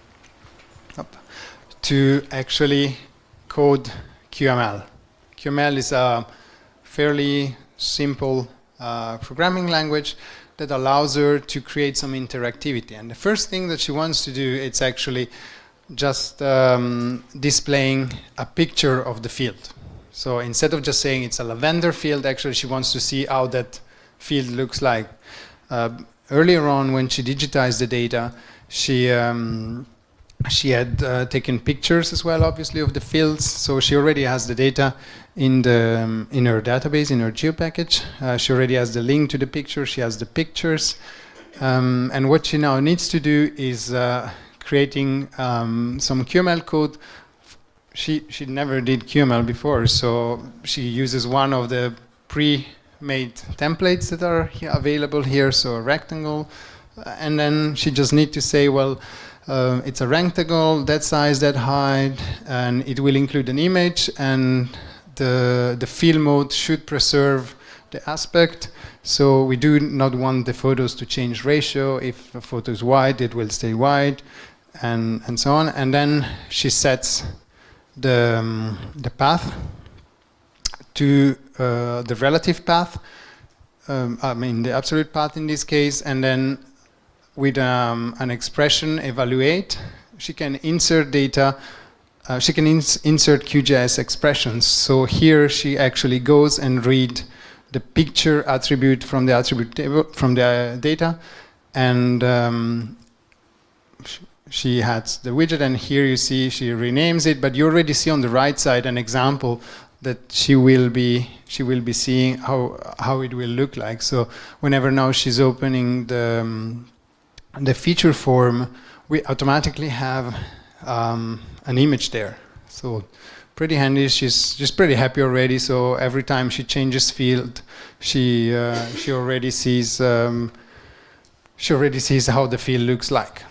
up, to actually code Q M L. Q M L is a fairly simple uh, programming language that allows her to create some interactivity. And the first thing that she wants to do is actually just um, displaying a picture of the field. So instead of just saying it's a lavender field, actually she wants to see how that field looks like. Uh, earlier on, when she digitized the data, she um, she had uh, taken pictures as well, obviously, of the fields. So she already has the data in the um, in her database, in her geo package. Uh, she already has the link to the picture. She has the pictures, um, and what she now needs to do is uh, creating um, some Q M L code. She she never did Q M L before, so she uses one of the pre-made templates that are here available here. So a rectangle, uh, and then she just need to say, well, uh, it's a rectangle, that size, that height, and it will include an image, and the the fill mode should preserve the aspect. So we do not want the photos to change ratio. If a photo is wide, it will stay wide, and and so on. And then she sets the um, the path to uh, the relative path, um, I mean the absolute path in this case, and then with um, an expression evaluate, she can insert data, uh, she can ins insert Q G I S expressions. So here she actually goes and read the picture attribute from the attribute table, from the uh, data, and um, she has the widget, and here you see she renames it, but you already see on the right side an example that she will be she will be seeing how how it will look like. So whenever now she's opening the um, the feature form, we automatically have um, an image there. So pretty handy. She's just pretty happy already. So every time she changes field, she uh, she already sees um, she already sees how the field looks like.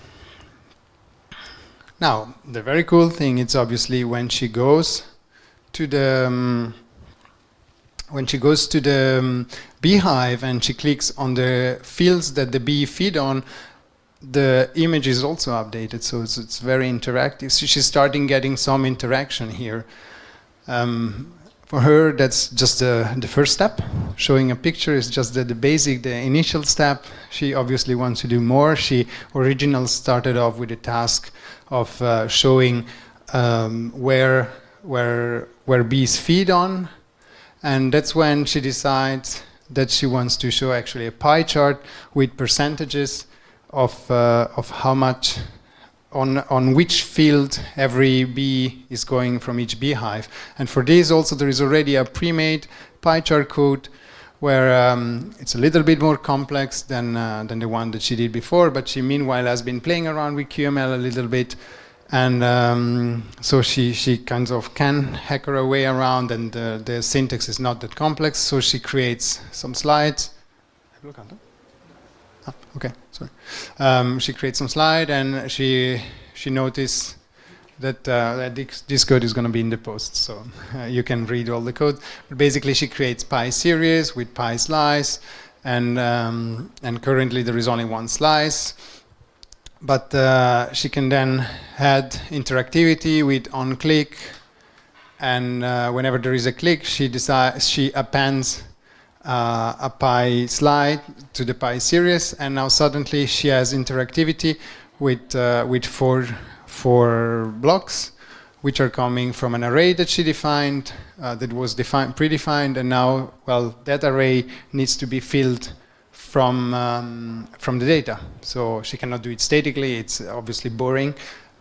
Now, the very cool thing is obviously when she goes to the um, when she goes to the um, beehive and she clicks on the fields that the bee feed on, the image is also updated. So it's, it's very interactive. So she's starting getting some interaction here. Um, for her, that's just the, the first step. Showing a picture is just the, the basic, the initial step. She obviously wants to do more. She originally started off with a task of uh, showing um, where where where bees feed on, and that's when she decides that she wants to show actually a pie chart with percentages of uh, of how much on on which field every bee is going from each beehive. And for this also there is already a pre-made pie chart code where um, it's a little bit more complex than, uh, than the one that she did before, but she meanwhile has been playing around with Q M L a little bit, and um, so she, she kind of can hack her way around, and uh, the syntax is not that complex, so she creates some slides. Ah, okay, sorry. Um, she creates some slide, and she, she noticed that, uh, that this, this code is going to be in the post, so uh, you can read all the code. But basically, she creates pie series with pie slice, and um, and currently there is only one slice. But uh, she can then add interactivity with on click, and uh, whenever there is a click, she decides she appends uh, a pie slide to the pie series, and now suddenly she has interactivity with uh, with four. four blocks, which are coming from an array that she defined, uh, that was defined, predefined, and now, well, that array needs to be filled from um, from the data. So she cannot do it statically. It's obviously boring.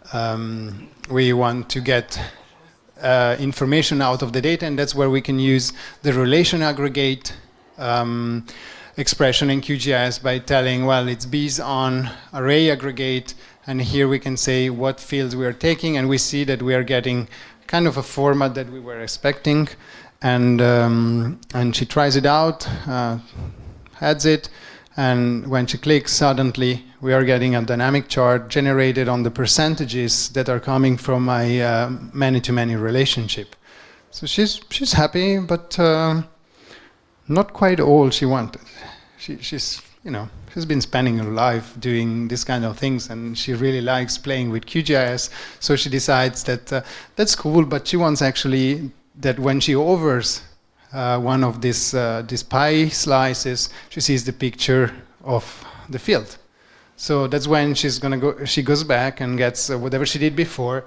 Um, we want to get uh, information out of the data, and that's where we can use the relation aggregate um, expression in Q G I S by telling, well, it's bees on array aggregate. And here we can say what fields we are taking, and we see that we are getting kind of a format that we were expecting. And um, and she tries it out, uh, adds it, and when she clicks, suddenly we are getting a dynamic chart generated on the percentages that are coming from my uh, many-to-many relationship. So she's she's happy, but uh, not quite all she wanted. She, she's you know. She's been spending her life doing this kind of things, and she really likes playing with Q G I S. So she decides that uh, that's cool, but she wants actually that when she overs uh, one of these uh, these pie slices, she sees the picture of the field. So that's when she's gonna go. She goes back and gets uh, whatever she did before,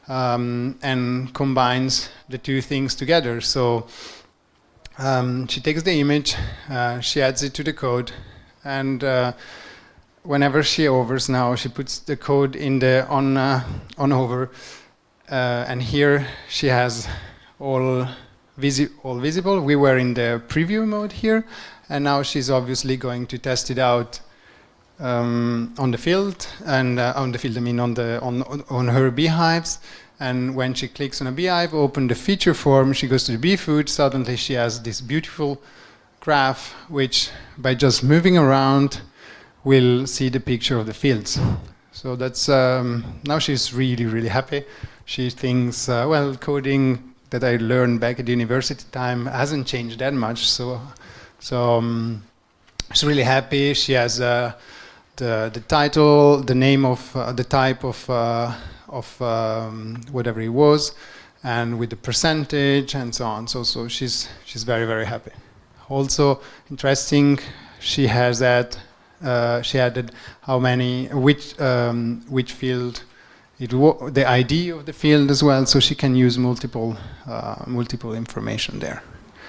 um, and combines the two things together. So um, she takes the image, uh, she adds it to the code. And uh, whenever she hovers now, she puts the code in the on uh, on hover, uh, and here she has all, visi all visible. We were in the preview mode here, and now she's obviously going to test it out um, on the field, and uh, on the field, I mean on the on on her beehives. And when she clicks on a beehive, open the feature form, she goes to the bee food. Suddenly she has this beautiful graph, which by just moving around, will see the picture of the fields. So that's um, now she's really, really happy. She thinks, uh, well, coding that I learned back at university time hasn't changed that much. So, so um, she's really happy. She has uh, the the title, the name of uh, the type of uh, of um, whatever it was, and with the percentage and so on. So, so she's she's very, very happy. Also interesting, she has that. Uh, she added how many, which um, which field, it wa the I D of the field as well, so she can use multiple uh, multiple information there.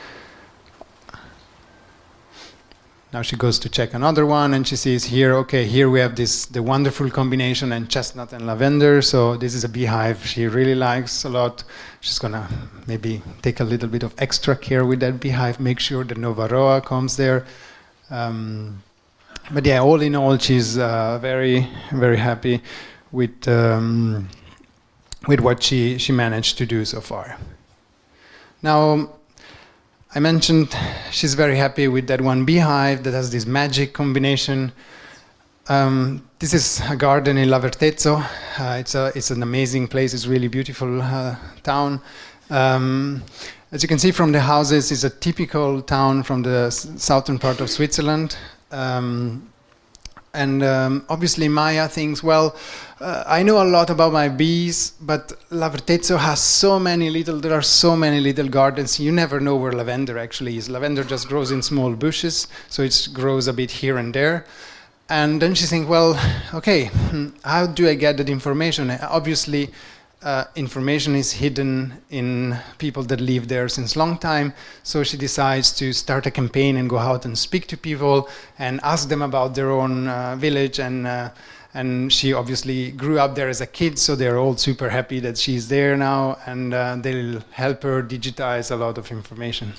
Now she goes to check another one, and she sees here, okay, here we have this the wonderful combination and chestnut and lavender. So this is a beehive she really likes a lot. She's gonna maybe take a little bit of extra care with that beehive, make sure the no varroa comes there. Um, But yeah, all in all, she's uh, very, very happy with um, with what she she managed to do so far. Now, I mentioned she's very happy with that one beehive that has this magic combination. Um, this is a garden in Lavertezzo. Uh, it's a it's an amazing place. It's a really beautiful uh, town. Um, as you can see from the houses, it's a typical town from the s southern part of Switzerland. Um, and um, obviously Maya thinks, well, uh, I know a lot about my bees, but Lavertezzo has so many little, there are so many little gardens, you never know where lavender actually is. Lavender just grows in small bushes, so it grows a bit here and there. And then she thinks, well, okay, how do I get that information? Obviously, Uh, information is hidden in people that live there since long time, so she decides to start a campaign and go out and speak to people and ask them about their own uh, village, and uh, and she obviously grew up there as a kid, so they're all super happy that she's there now, and uh, they'll help her digitize a lot of information.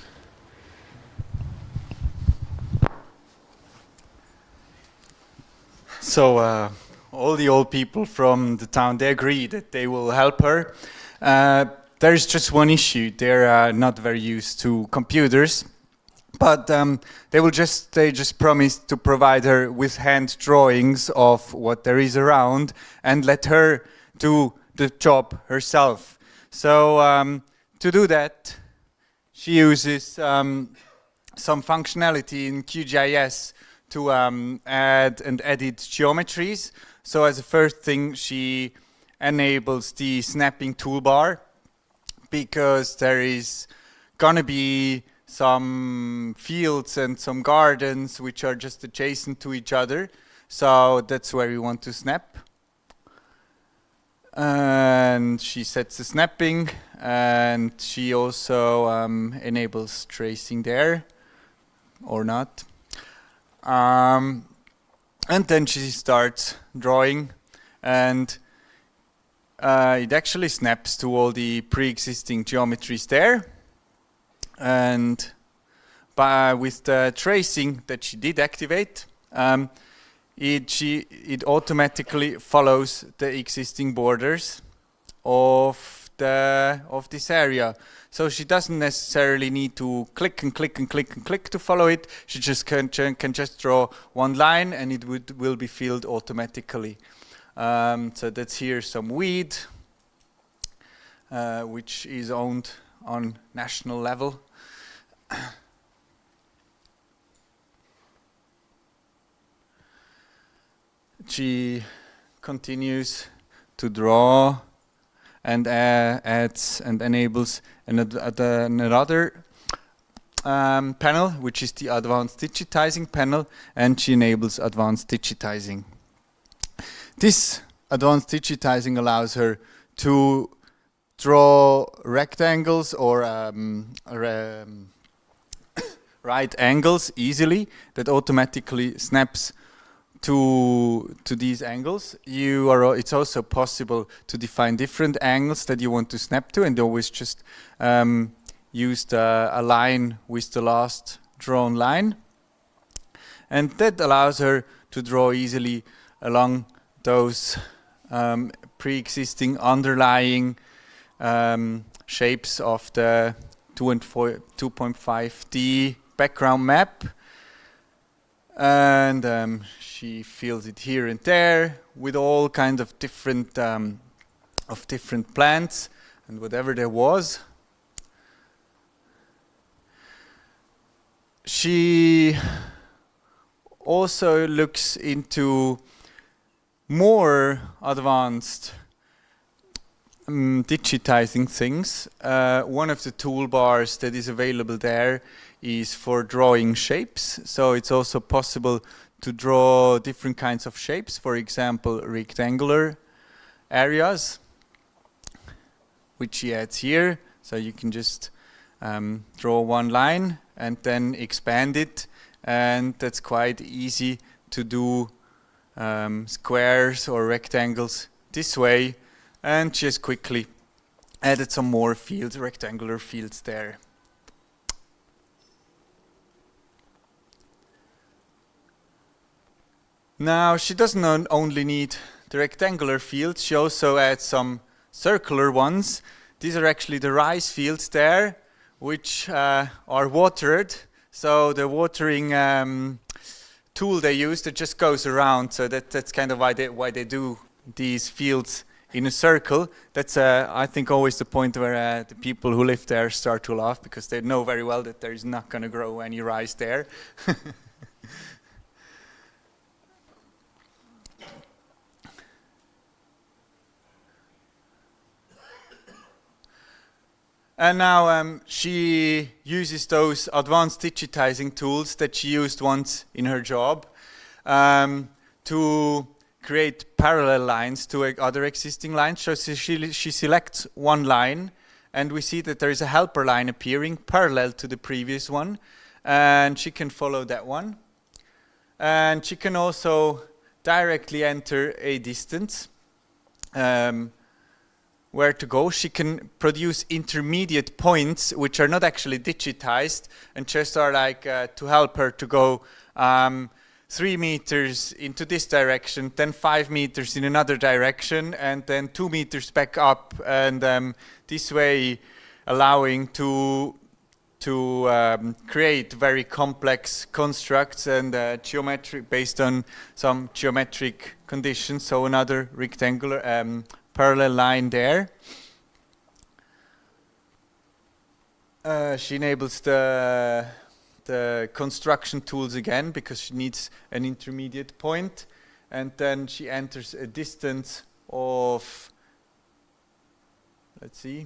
So uh, all the old people from the town, they agree that they will help her. Uh, there's just one issue. They're uh, not very used to computers, but um, they will just they just promise to provide her with hand drawings of what there is around and let her do the job herself. So um, to do that, she uses um, some functionality in QGIS to um, add and edit geometries. So as a first thing, she enables the snapping toolbar, because there is gonna be some fields and some gardens which are just adjacent to each other. So that's where we want to snap. And she sets the snapping, and she also um, enables tracing there, or not. Um, and then she starts drawing, and uh, it actually snaps to all the pre-existing geometries there. And by, with the tracing that she did activate, um, it, she, it automatically follows the existing borders of, the, of this area. So she doesn't necessarily need to click and click and click and click to follow it. She just can, can just draw one line, and it would, will be filled automatically. Um, so that's here some weed, uh, which is owned on national level. She continues to draw and uh, adds and enables another, another um, panel, which is the advanced digitizing panel, and she enables advanced digitizing. This advanced digitizing allows her to draw rectangles or um, um, right angles easily, that automatically snaps to to these angles. You are. It's also possible to define different angles that you want to snap to, and always just um, use the, a line with the last drawn line, and that allows her to draw easily along those um, pre-existing underlying um, shapes of the two point five D background map. And um, she fills it here and there with all kinds of different um, of different plants and whatever there was. She also looks into more advanced um, digitizing things. Uh, one of the toolbars that is available there is for drawing shapes. So it's also possible to draw different kinds of shapes, for example, rectangular areas, which she adds here. So you can just um, draw one line and then expand it, and that's quite easy to do um, squares or rectangles this way, and just quickly added some more fields, rectangular fields there. Now, she doesn't only need the rectangular fields, she also adds some circular ones. These are actually the rice fields there, which uh, are watered. So the watering um, tool they use that just goes around. So that, that's kind of why they, why they do these fields in a circle. That's, uh, I think, always the point where uh, the people who live there start to laugh, because they know very well that there is not going to grow any rice there. And now um, she uses those advanced digitizing tools that she used once in her job um, to create parallel lines to other existing lines. So she, she selects one line, and we see that there is a helper line appearing parallel to the previous one, and she can follow that one. And she can also directly enter a distance. Um, where to go. She can produce intermediate points which are not actually digitized and just are like uh, to help her to go um, three meters into this direction, then five meters in another direction, and then two meters back up, and um, this way allowing to to um, create very complex constructs and uh, geometric based on some geometric conditions. So another rectangular um, parallel line there. Uh, she enables the, the construction tools again, because she needs an intermediate point, and then she enters a distance of, let's see,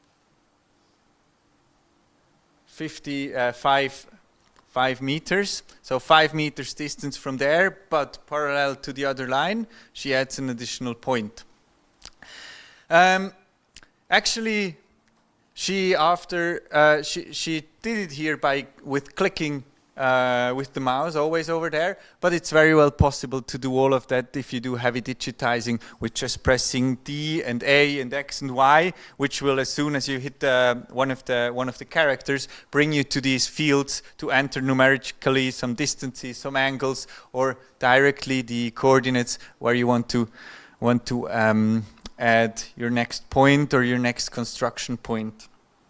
fifty, uh, five, five meters. So five meters distance from there, but parallel to the other line, she adds an additional point. Um, actually, she after uh, she she did it here by with clicking uh, with the mouse, always over there. But it's very well possible to do all of that if you do heavy digitizing with just pressing D and A and X and Y, which will, as soon as you hit uh, one of the one of the characters, bring you to these fields to enter numerically some distances, some angles, or directly the coordinates where you want to want to. Um, add your next point or your next construction point.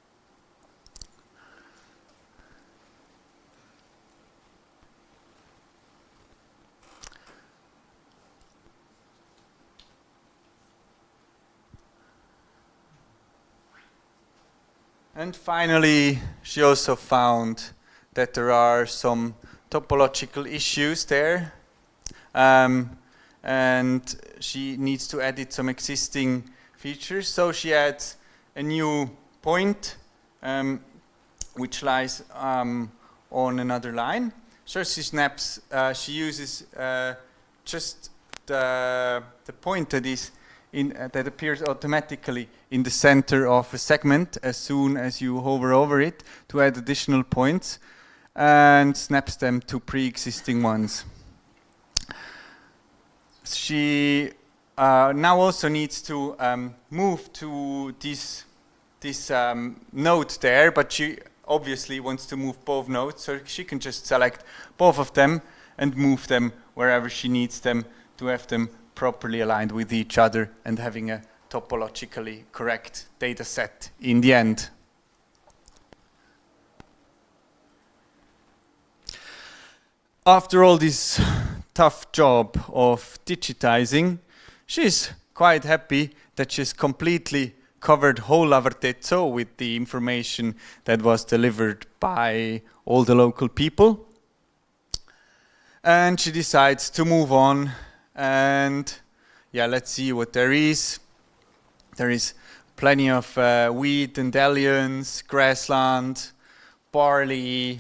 And finally, she also found that there are some topological issues there. Um, and she needs to edit some existing features. So she adds a new point um, which lies um, on another line. So she snaps, uh, she uses uh, just the, the point that is in, uh, that appears automatically in the center of a segment as soon as you hover over it to add additional points, and snaps them to pre-existing ones. she uh, now also needs to um, move to this this um, node there, but she obviously wants to move both nodes, so she can just select both of them and move them wherever she needs them to have them properly aligned with each other and having a topologically correct data set in the end. After all this tough job of digitizing, she's quite happy that she's completely covered whole Lavartezzo with the information that was delivered by all the local people. And she decides to move on, and yeah, let's see what there is. There is plenty of uh, wheat and delions, grassland, barley,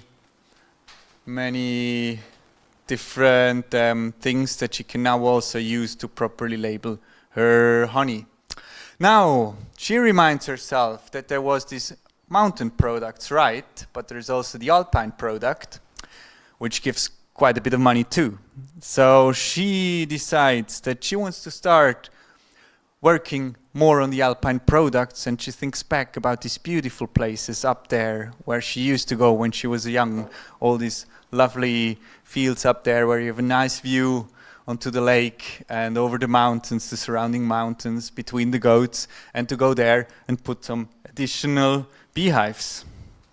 many different um, things that she can now also use to properly label her honey. Now, she reminds herself that there was this mountain products, right? But there's also the alpine product, which gives quite a bit of money too. So she decides that she wants to start working more on the alpine products, and she thinks back about these beautiful places up there where she used to go when she was young, all these lovely fields up there where you have a nice view onto the lake and over the mountains, the surrounding mountains, between the goats, and to go there and put some additional beehives.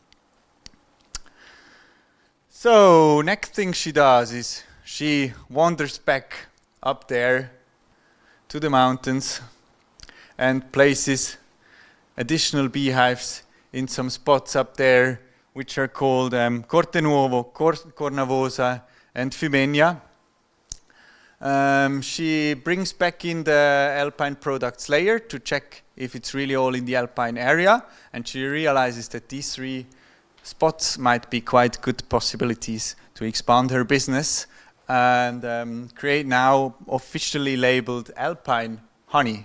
So next thing she does is she wanders back up there to the mountains and places additional beehives in some spots up there, which are called um, Corte Nuovo, Cor Cornavosa, and Fumenia. Um, she brings back in the alpine products layer to check if it's really all in the alpine area, and she realizes that these three spots might be quite good possibilities to expand her business and um, create now officially labeled alpine honey.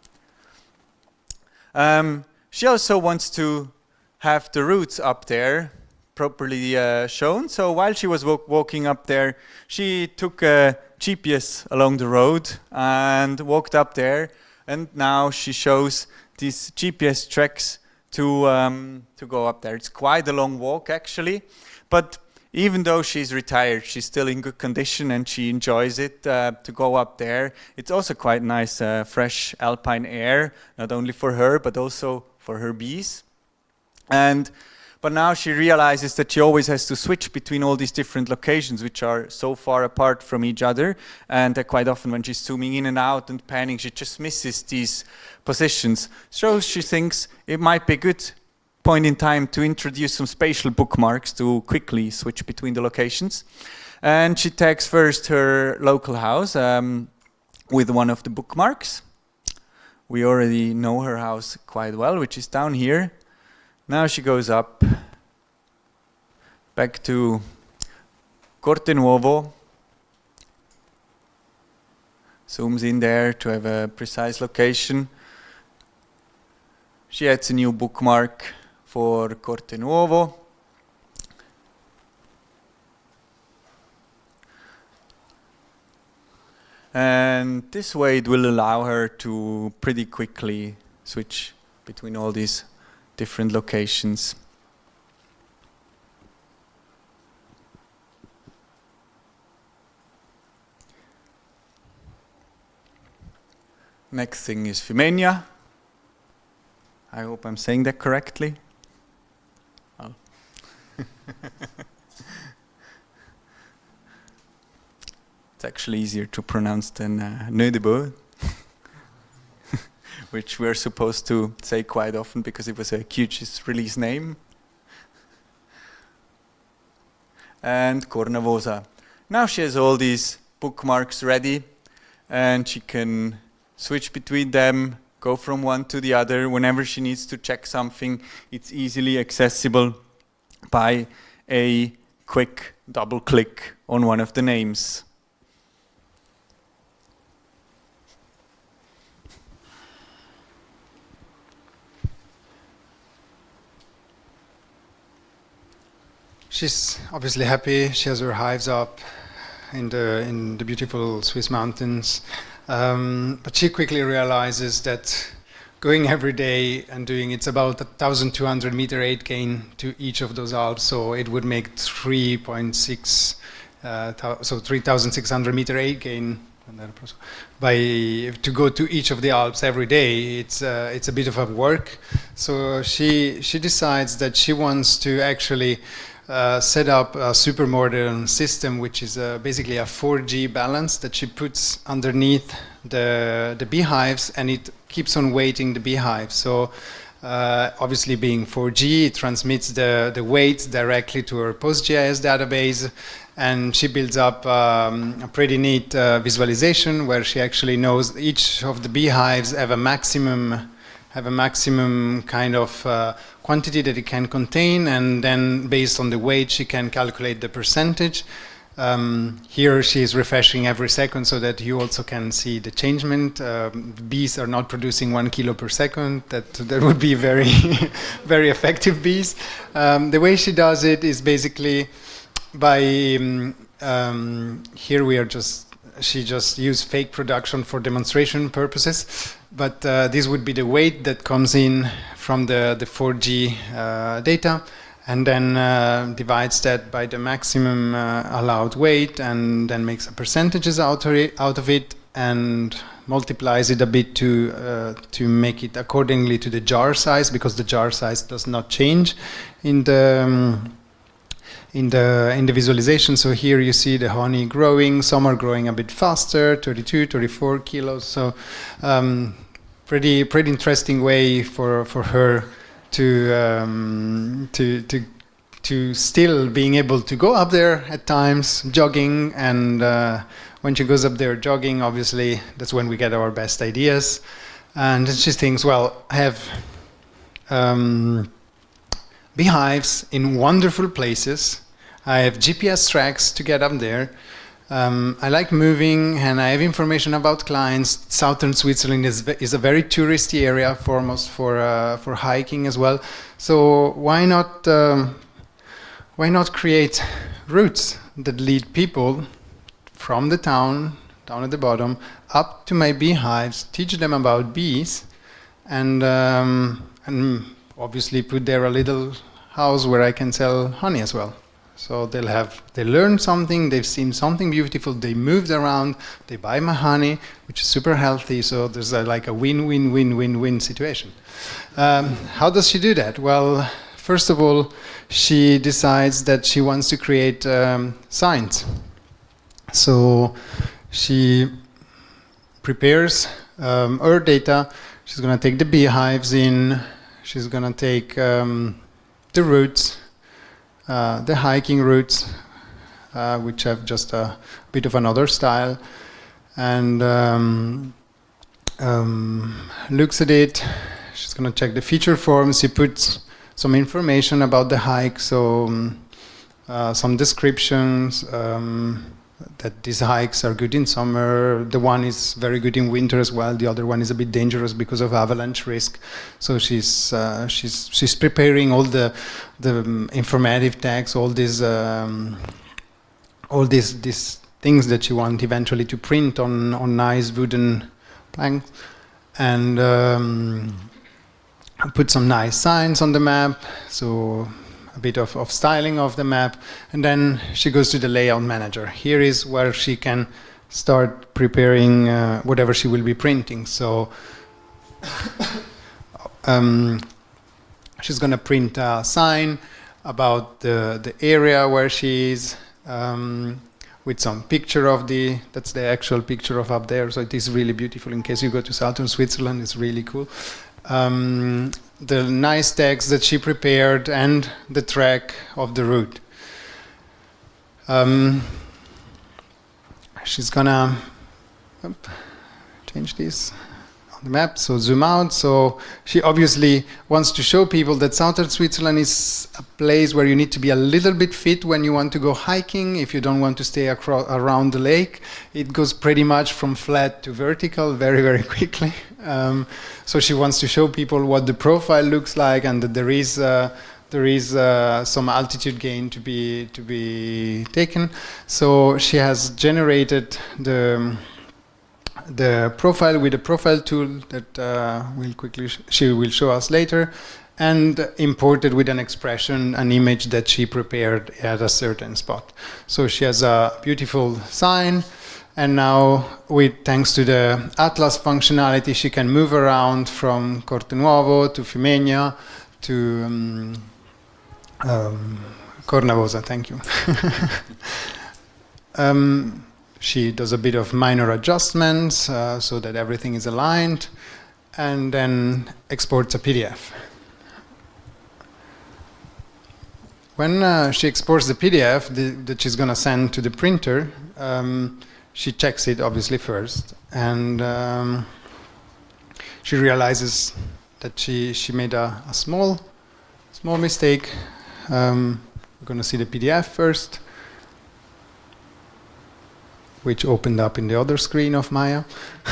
Um, she also wants to have the routes up there properly uh, shown. So while she was walk walking up there, she took a G P S along the road and walked up there, and now she shows these G P S tracks to um, to go up there. It's quite a long walk actually, but even though she's retired, she's still in good condition and she enjoys it uh, to go up there. It's also quite nice, uh, fresh alpine air, not only for her but also for her bees. And but now she realizes that she always has to switch between all these different locations, which are so far apart from each other. And uh, quite often when she's zooming in and out and panning, she just misses these positions. So she thinks it might be a good point in time to introduce some spatial bookmarks to quickly switch between the locations. And she tags first her local house um, with one of the bookmarks. We already know her house quite well, which is down here. Now she goes up, back to Corte Nuovo, zooms in there to have a precise location. She adds a new bookmark for Corte Nuovo. And this way it will allow her to pretty quickly switch between all these different locations. Next thing is Fumenia. I hope I'm saying that correctly. Oh. It's actually easier to pronounce than uh, Nødebo, which we're supposed to say quite often because it was a Q G I S release name. And Cornavosa. Now she has all these bookmarks ready and she can switch between them, go from one to the other. Whenever she needs to check something, it's easily accessible by a quick double click on one of the names. She's obviously happy. She has her hives up. in the in the beautiful Swiss mountains. Um, but she quickly realizes that going every day and doing it's about a one thousand two hundred meter aid gain to each of those Alps, so it would make three point six, uh, so three thousand six hundred meter aid gain by to go to each of the Alps every day. It's uh, it's a bit of a work. So she she decides that she wants to actually uh, set up a super modern system, which is uh, basically a four G balance that she puts underneath the the beehives, and it keeps on weighting the beehives. So uh, obviously being four G, it transmits the the weights directly to her PostGIS database. And she builds up um, a pretty neat uh, visualization where she actually knows each of the beehives have a maximum, have a maximum kind of uh, quantity that it can contain, and then based on the weight, she can calculate the percentage. Um, here she is refreshing every second so that you also can see the changement. Um, bees are not producing one kilo per second. That that would be very, very effective bees. Um, the way she does it is basically by um, um, here we are just she just used fake production for demonstration purposes, but uh, this would be the weight that comes in from the the four G uh, data, and then uh, divides that by the maximum uh, allowed weight, and then makes a percentages out of it, out of it and multiplies it a bit to uh, to make it accordingly to the jar size, because the jar size does not change in the um, in the in the visualization. So here you see the honey growing. Some are growing a bit faster, thirty-two, thirty-four kilos. So um, pretty pretty interesting way for for her to um, to to to still being able to go up there at times jogging. And uh, when she goes up there jogging, obviously that's when we get our best ideas. And she thinks, well, I have um, beehives in wonderful places. I have G P S tracks to get up there. Um, I like moving, and I have information about clients. Southern Switzerland is is a very touristy area, foremost for uh, for hiking as well. So why not um, why not create routes that lead people from the town down at the bottom up to my beehives, teach them about bees, and um, and obviously put there a little house where I can sell honey as well. So they'll have, they learn something, they've seen something beautiful, they moved around, they buy my honey, which is super healthy. So there's a, like a win-win-win-win-win situation. Um, how does she do that? Well, first of all, she decides that she wants to create um, signs. So she prepares um, her data. She's going to take the beehives in. She's going to take um, the routes, uh, the hiking routes, uh, which have just a bit of another style, and um, um, looks at it. She's going to check the feature forms. She puts some information about the hike, so um, uh, some descriptions, um, that these hikes are good in summer. The one is very good in winter as well. The other one is a bit dangerous because of avalanche risk. So she's uh, she's she's preparing all the the um, informative tags, all these um, all these these things that you want eventually to print on on nice wooden planks, and um, put some nice signs on the map. So a bit of, of styling of the map, and then she goes to the layout manager. Here is where she can start preparing uh, whatever she will be printing. So um, she's going to print a sign about the, the area where she is, um, with some picture of the, that's the actual picture of up there, so it is really beautiful. In case you go to southern Switzerland, it's really cool. Um, the nice text that she prepared, and the track of the route. Um, she's gonna oops, change this on the map, so zoom out. So she obviously wants to show people that southern Switzerland is a place where you need to be a little bit fit when you want to go hiking, if you don't want to stay across, around the lake. It goes pretty much from flat to vertical very, very quickly. Um, so she wants to show people what the profile looks like, and that there is uh, there is uh, some altitude gain to be to be taken. So she has generated the the profile with a profile tool that uh, will quickly sh she will show us later, and imported with an expression an image that she prepared at a certain spot. So she has a beautiful sign, and now with thanks to the Atlas functionality, she can move around from Cortenuovo to Fimegna to um, um, Cornavosa. Thank you. um, she does a bit of minor adjustments uh, so that everything is aligned, and then exports a P D F. When uh, she exports the P D F the, that she's going to send to the printer, um, she checks it obviously first, and um, she realizes that she, she made a, a small, small mistake. Um, we're going to see the P D F first, which opened up in the other screen of Maya.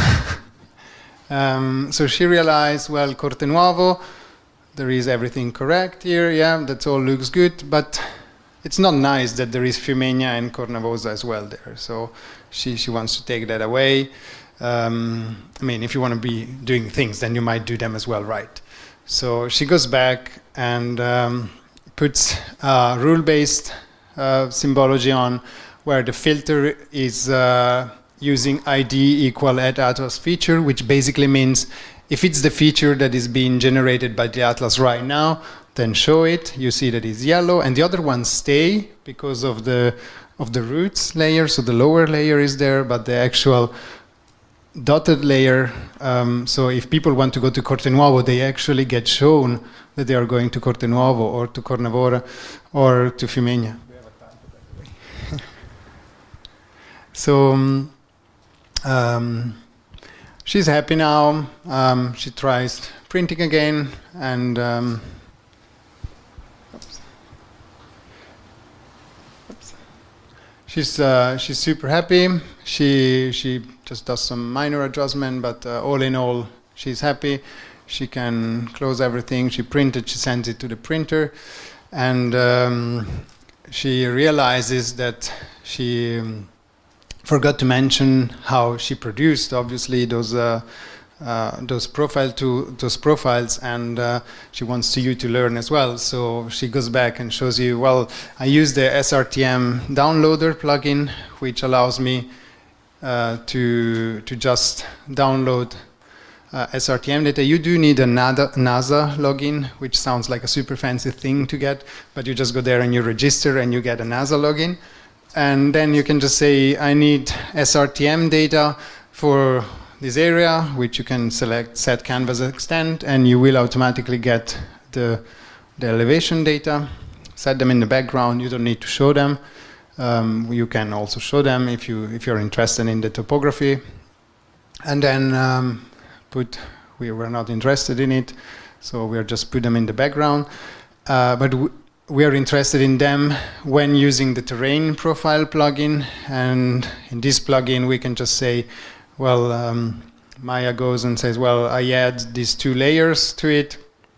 um, so she realized, well, Cortenuovo, there is everything correct here, yeah, that all looks good, but it's not nice that there is Fimegna and Cornavosa as well there. So she, she wants to take that away. Um, I mean, if you want to be doing things, then you might do them as well, right? So she goes back and um, puts a rule-based uh, symbology on, where the filter is uh, using I D equal at Atlas feature, which basically means if it's the feature that is being generated by the Atlas right now, then show it. You see that it's yellow, and the other ones stay because of the of the roots layer. So the lower layer is there, but the actual dotted layer. Um, so if people want to go to Cortenuovo, they actually get shown that they are going to Cortenuovo or to Cornavora or to Fimegna. So um, um, she's happy now. Um, she tries printing again, and um, oops. Oops. she's uh, she's super happy. She she just does some minor adjustment, but uh, all in all, she's happy. She can close everything. She printed. She sends it to the printer, and um, she realizes that she. Um, forgot to mention how she produced, obviously, those uh, uh, those profile to those profiles, and uh, she wants to you to learn as well. So she goes back and shows you. Well, I use the S R T M downloader plugin, which allows me uh, to to just download uh, S R T M data. You do need a NASA login, which sounds like a super fancy thing to get, but you just go there and you register, and you get a NASA login. And then you can just say, I need S R T M data for this area, which you can select set canvas extent, and you will automatically get the, the elevation data. Set them in the background. You don't need to show them. Um, you can also show them if, you, if you're interested in the topography. And then um, put, we were not interested in it, so we'll just put them in the background. Uh, but w We are interested in them when using the terrain profile plugin, and in this plugin we can just say, well, um, Maya goes and says, well, I add these two layers to it,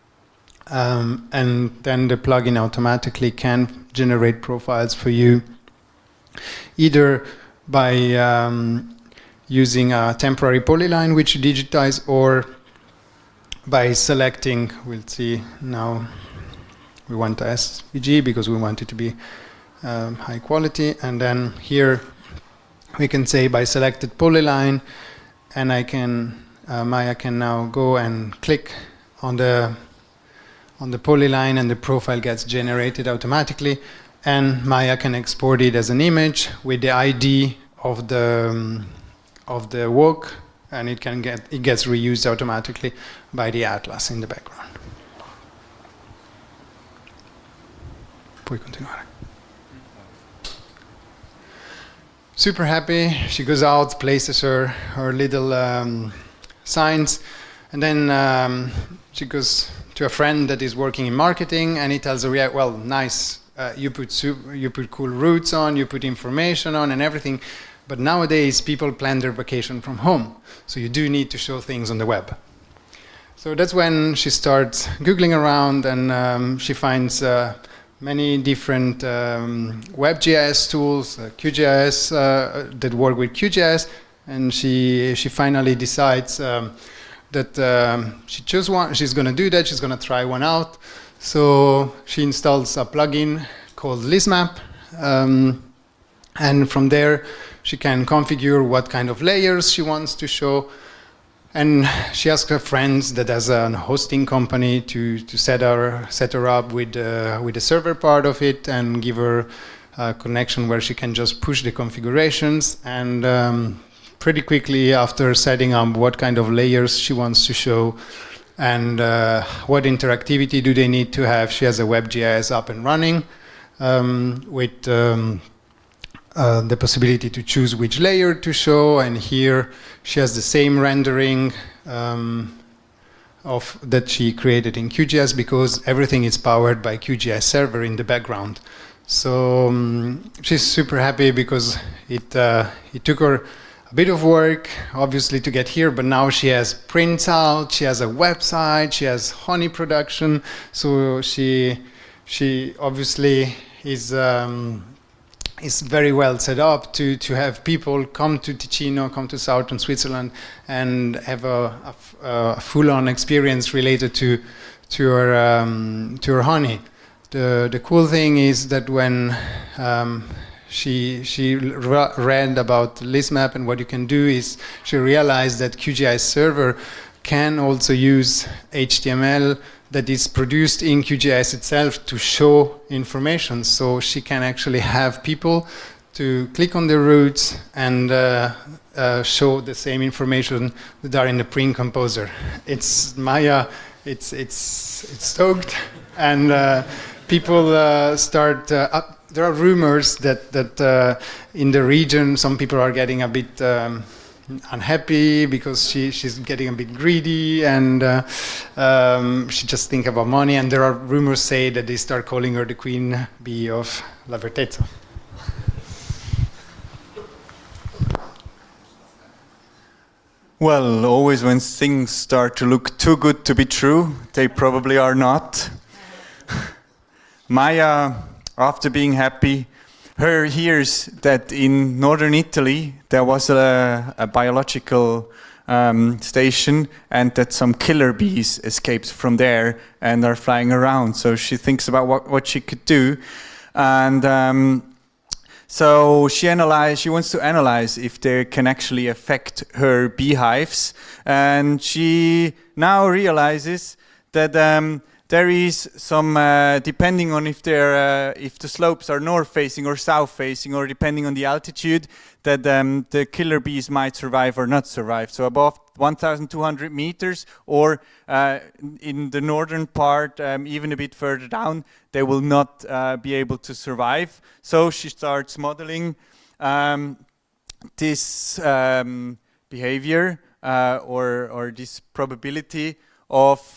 um, and then the plugin automatically can generate profiles for you, either by um, using a temporary polyline which you digitize, or by selecting, we'll see now, we want S V G because we want it to be um, high quality, and then here we can say by selected polyline, and I can uh, Maya can now go and click on the on the polyline, and the profile gets generated automatically, and Maya can export it as an image with the I D of the um, of the walk, and it can get it gets reused automatically by the Atlas in the background. Puoi continuare. Super happy. She goes out, places her her little um, signs, and then um, she goes to a friend that is working in marketing, and he tells her, yeah, well, nice, uh, you put super, you put cool routes on, you put information on and everything, but nowadays people plan their vacation from home, so you do need to show things on the web. So that's when she starts Googling around, and um, she finds uh, many different um, WebGIS tools, uh, QGIS, uh, that work with QGIS, and she, she finally decides um, that um, she chose one, she's going to do that, she's going to try one out. So she installs a plugin called LizMap, um, and from there she can configure what kind of layers she wants to show. And she asked her friends that has a hosting company to, to set her set her up with uh, with the server part of it and give her a connection where she can just push the configurations. And um, pretty quickly after setting up what kind of layers she wants to show and uh, what interactivity do they need to have, she has a WebGIS up and running um, with um, Uh, the possibility to choose which layer to show, and here she has the same rendering um, of that she created in QGIS, because everything is powered by QGIS server in the background. So um, she's super happy because it uh, it took her a bit of work, obviously, to get here, but now she has prints out, she has a website, she has honey production, so she she obviously is. Um, is very well set up to, to have people come to Ticino, come to southern Switzerland, and have a, a, a full-on experience related to to her um, to her honey. The the cool thing is that when um, she she read about LizMap and what you can do, is she realized that QGIS server can also use H T M L that is produced in QGIS itself to show information. So she can actually have people to click on the routes and uh, uh, show the same information that are in the print composer. It's Maya, it's it's it's stoked, and uh, people uh, start. Uh, up, there are rumors that that uh, in the region some people are getting a bit. Um, unhappy because she, she's getting a bit greedy, and uh, um, she just think about money, and there are rumors say that they start calling her the queen bee of La Vertezza. Well, always when things start to look too good to be true, they probably are not. Maya, after being happy, her hears that in northern Italy there was a, a biological um, station, and that some killer bees escaped from there and are flying around. So she thinks about what, what she could do, and um, so she analyze. She wants to analyze if they can actually affect her beehives, and she now realizes that. Um, There is some, uh, depending on if they're, uh, if the slopes are north-facing or south-facing, or depending on the altitude, that um, the killer bees might survive or not survive. So above one thousand two hundred meters, or uh, in the northern part, um, even a bit further down, they will not uh, be able to survive. So she starts modeling um, this um, behavior uh, or, or this probability of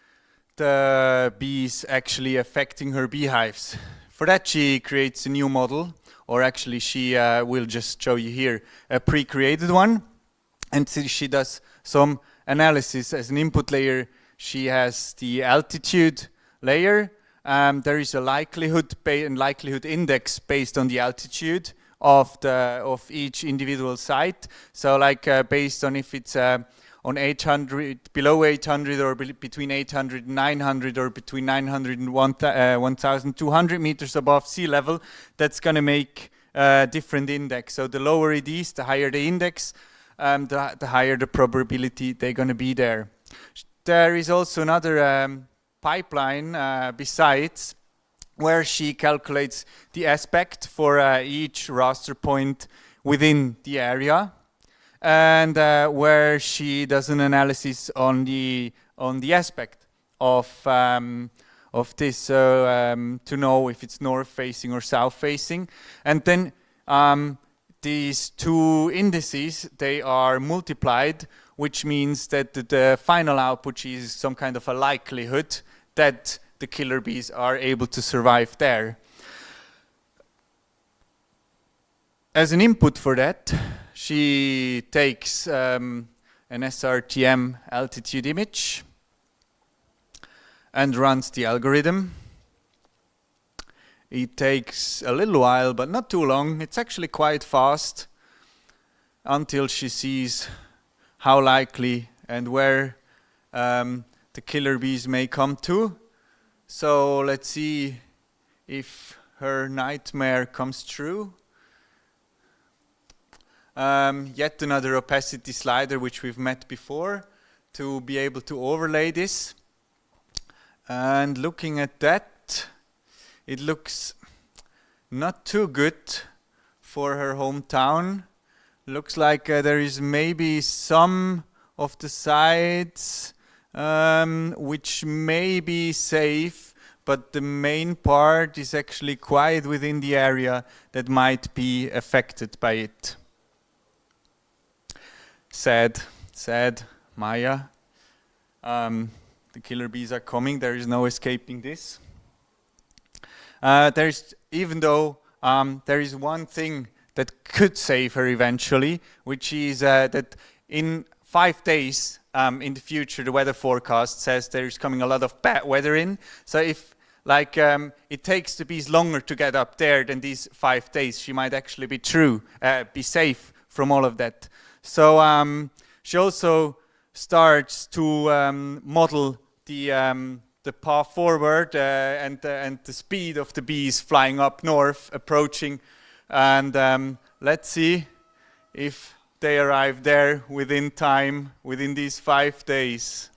the bees actually affecting her beehives. For that, she creates a new model, or actually she uh, will just show you here a pre-created one, and so she does some analysis. As an input layer, she has the altitude layer. Um, there is a likelihood and likelihood index based on the altitude of the of each individual site. So, like uh, based on if it's uh, on eight hundred, below eight hundred, or be between eight hundred and nine hundred, or between nine hundred and one thousand two hundred meters above sea level, that's going to make a different index. So the lower it is, the higher the index, um, the, the higher the probability they're going to be there. There is also another um, pipeline uh, besides, where she calculates the aspect for uh, each raster point within the area, and uh, where she does an analysis on the on the aspect of um, of this, so um, to know if it's north facing or south facing, and then um, these two indices, they are multiplied, which means that the, the final output is some kind of a likelihood that the killer bees are able to survive there. As an input for that, she takes um, an S R T M altitude image, and runs the algorithm. It takes a little while, but not too long. It's actually quite fast until she sees how likely and where um, the killer bees may come to. So let's see if her nightmare comes true. Um, yet another opacity slider which we've met before to be able to overlay this. And looking at that, it looks not too good for her hometown. Looks like uh, there is maybe some of the sides um, which may be safe, but the main part is actually quite within the area that might be affected by it. Sad, sad, Maya. Um, the killer bees are coming, there is no escaping this. Uh, there's, even though um, there is one thing that could save her eventually, which is uh, that in five days um, in the future, the weather forecast says there's coming a lot of bad weather in. So if like um, it takes the bees longer to get up there than these five days, she might actually be true, uh, be safe from all of that. So um, she also starts to um, model the um, the path forward uh, and uh, and the speed of the bees flying up north, approaching, and um, let's see if they arrive there within time, within these five days.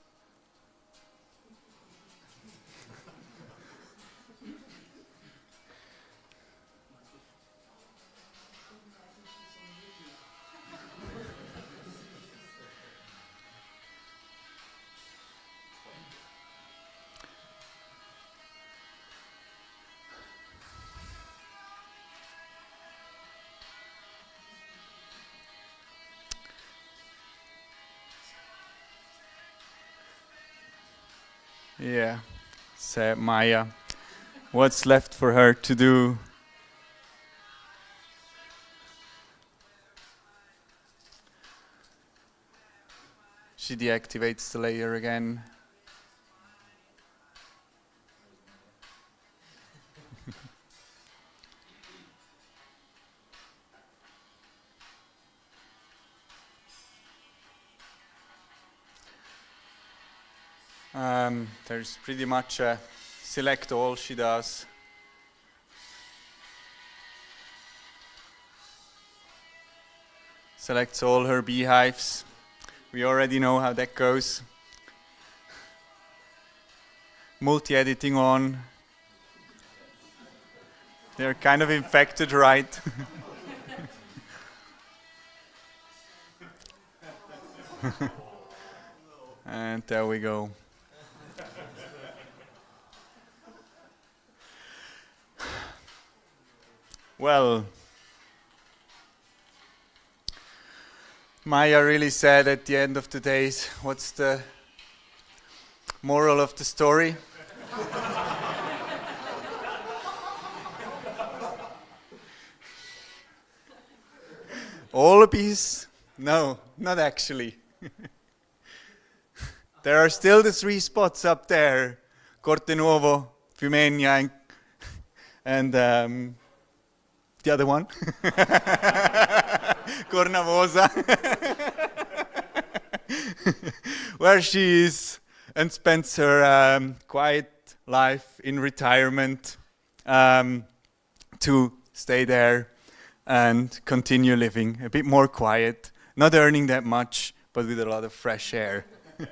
Yeah, said Maya. What's left for her to do? She deactivates the layer again. Um, there's pretty much a select all she does. Selects all her beehives. We already know how that goes. Multi-editing on. They're kind of infected, right? And there we go. Well, Maya really said at the end of the days, what's the moral of the story? All bees? No, not actually. There are still the three spots up there, Cortenuovo, Fumegna, and, and um, the other one, Cornavosa, where she is and spends her um, quiet life in retirement um, to stay there and continue living a bit more quiet, not earning that much, but with a lot of fresh air.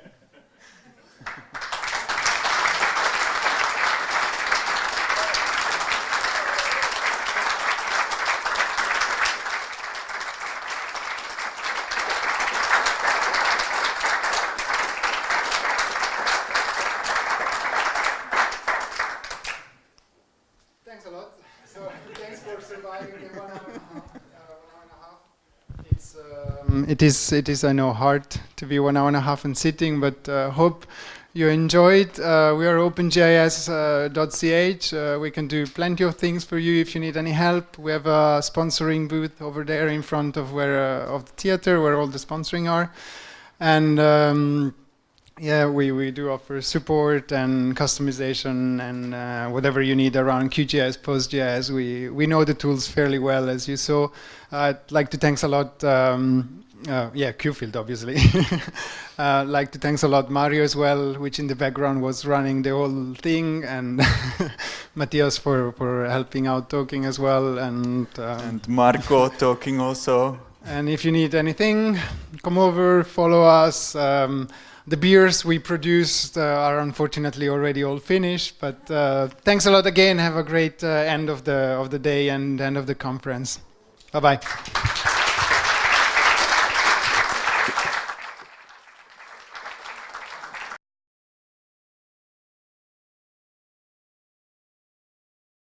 Thanks a lot. So thanks for surviving the one hour and a half. Uh, one hour and a half. It's um, it is it is I know hard to be one hour and a half and sitting, but uh, hope you enjoyed. Uh, we are open G I S dot C H. Uh, we can do plenty of things for you if you need any help. We have a sponsoring booth over there in front of where uh, of the theater where all the sponsoring are, and. Um, Yeah, we, we do offer support and customization and uh, whatever you need around QGIS, PostGIS. We, we know the tools fairly well, as you saw. I'd like to thanks a lot, um, uh, yeah, QField, obviously. uh, like to thanks a lot Mario as well, which in the background was running the whole thing, and Matthias for, for helping out talking as well. And, um, And Marco talking also. And if you need anything, come over, follow us. Um, the beers we produced uh, are unfortunately already all finished, but uh, thanks a lot again. Have a great uh, end of the of the day and end of the conference. Bye bye.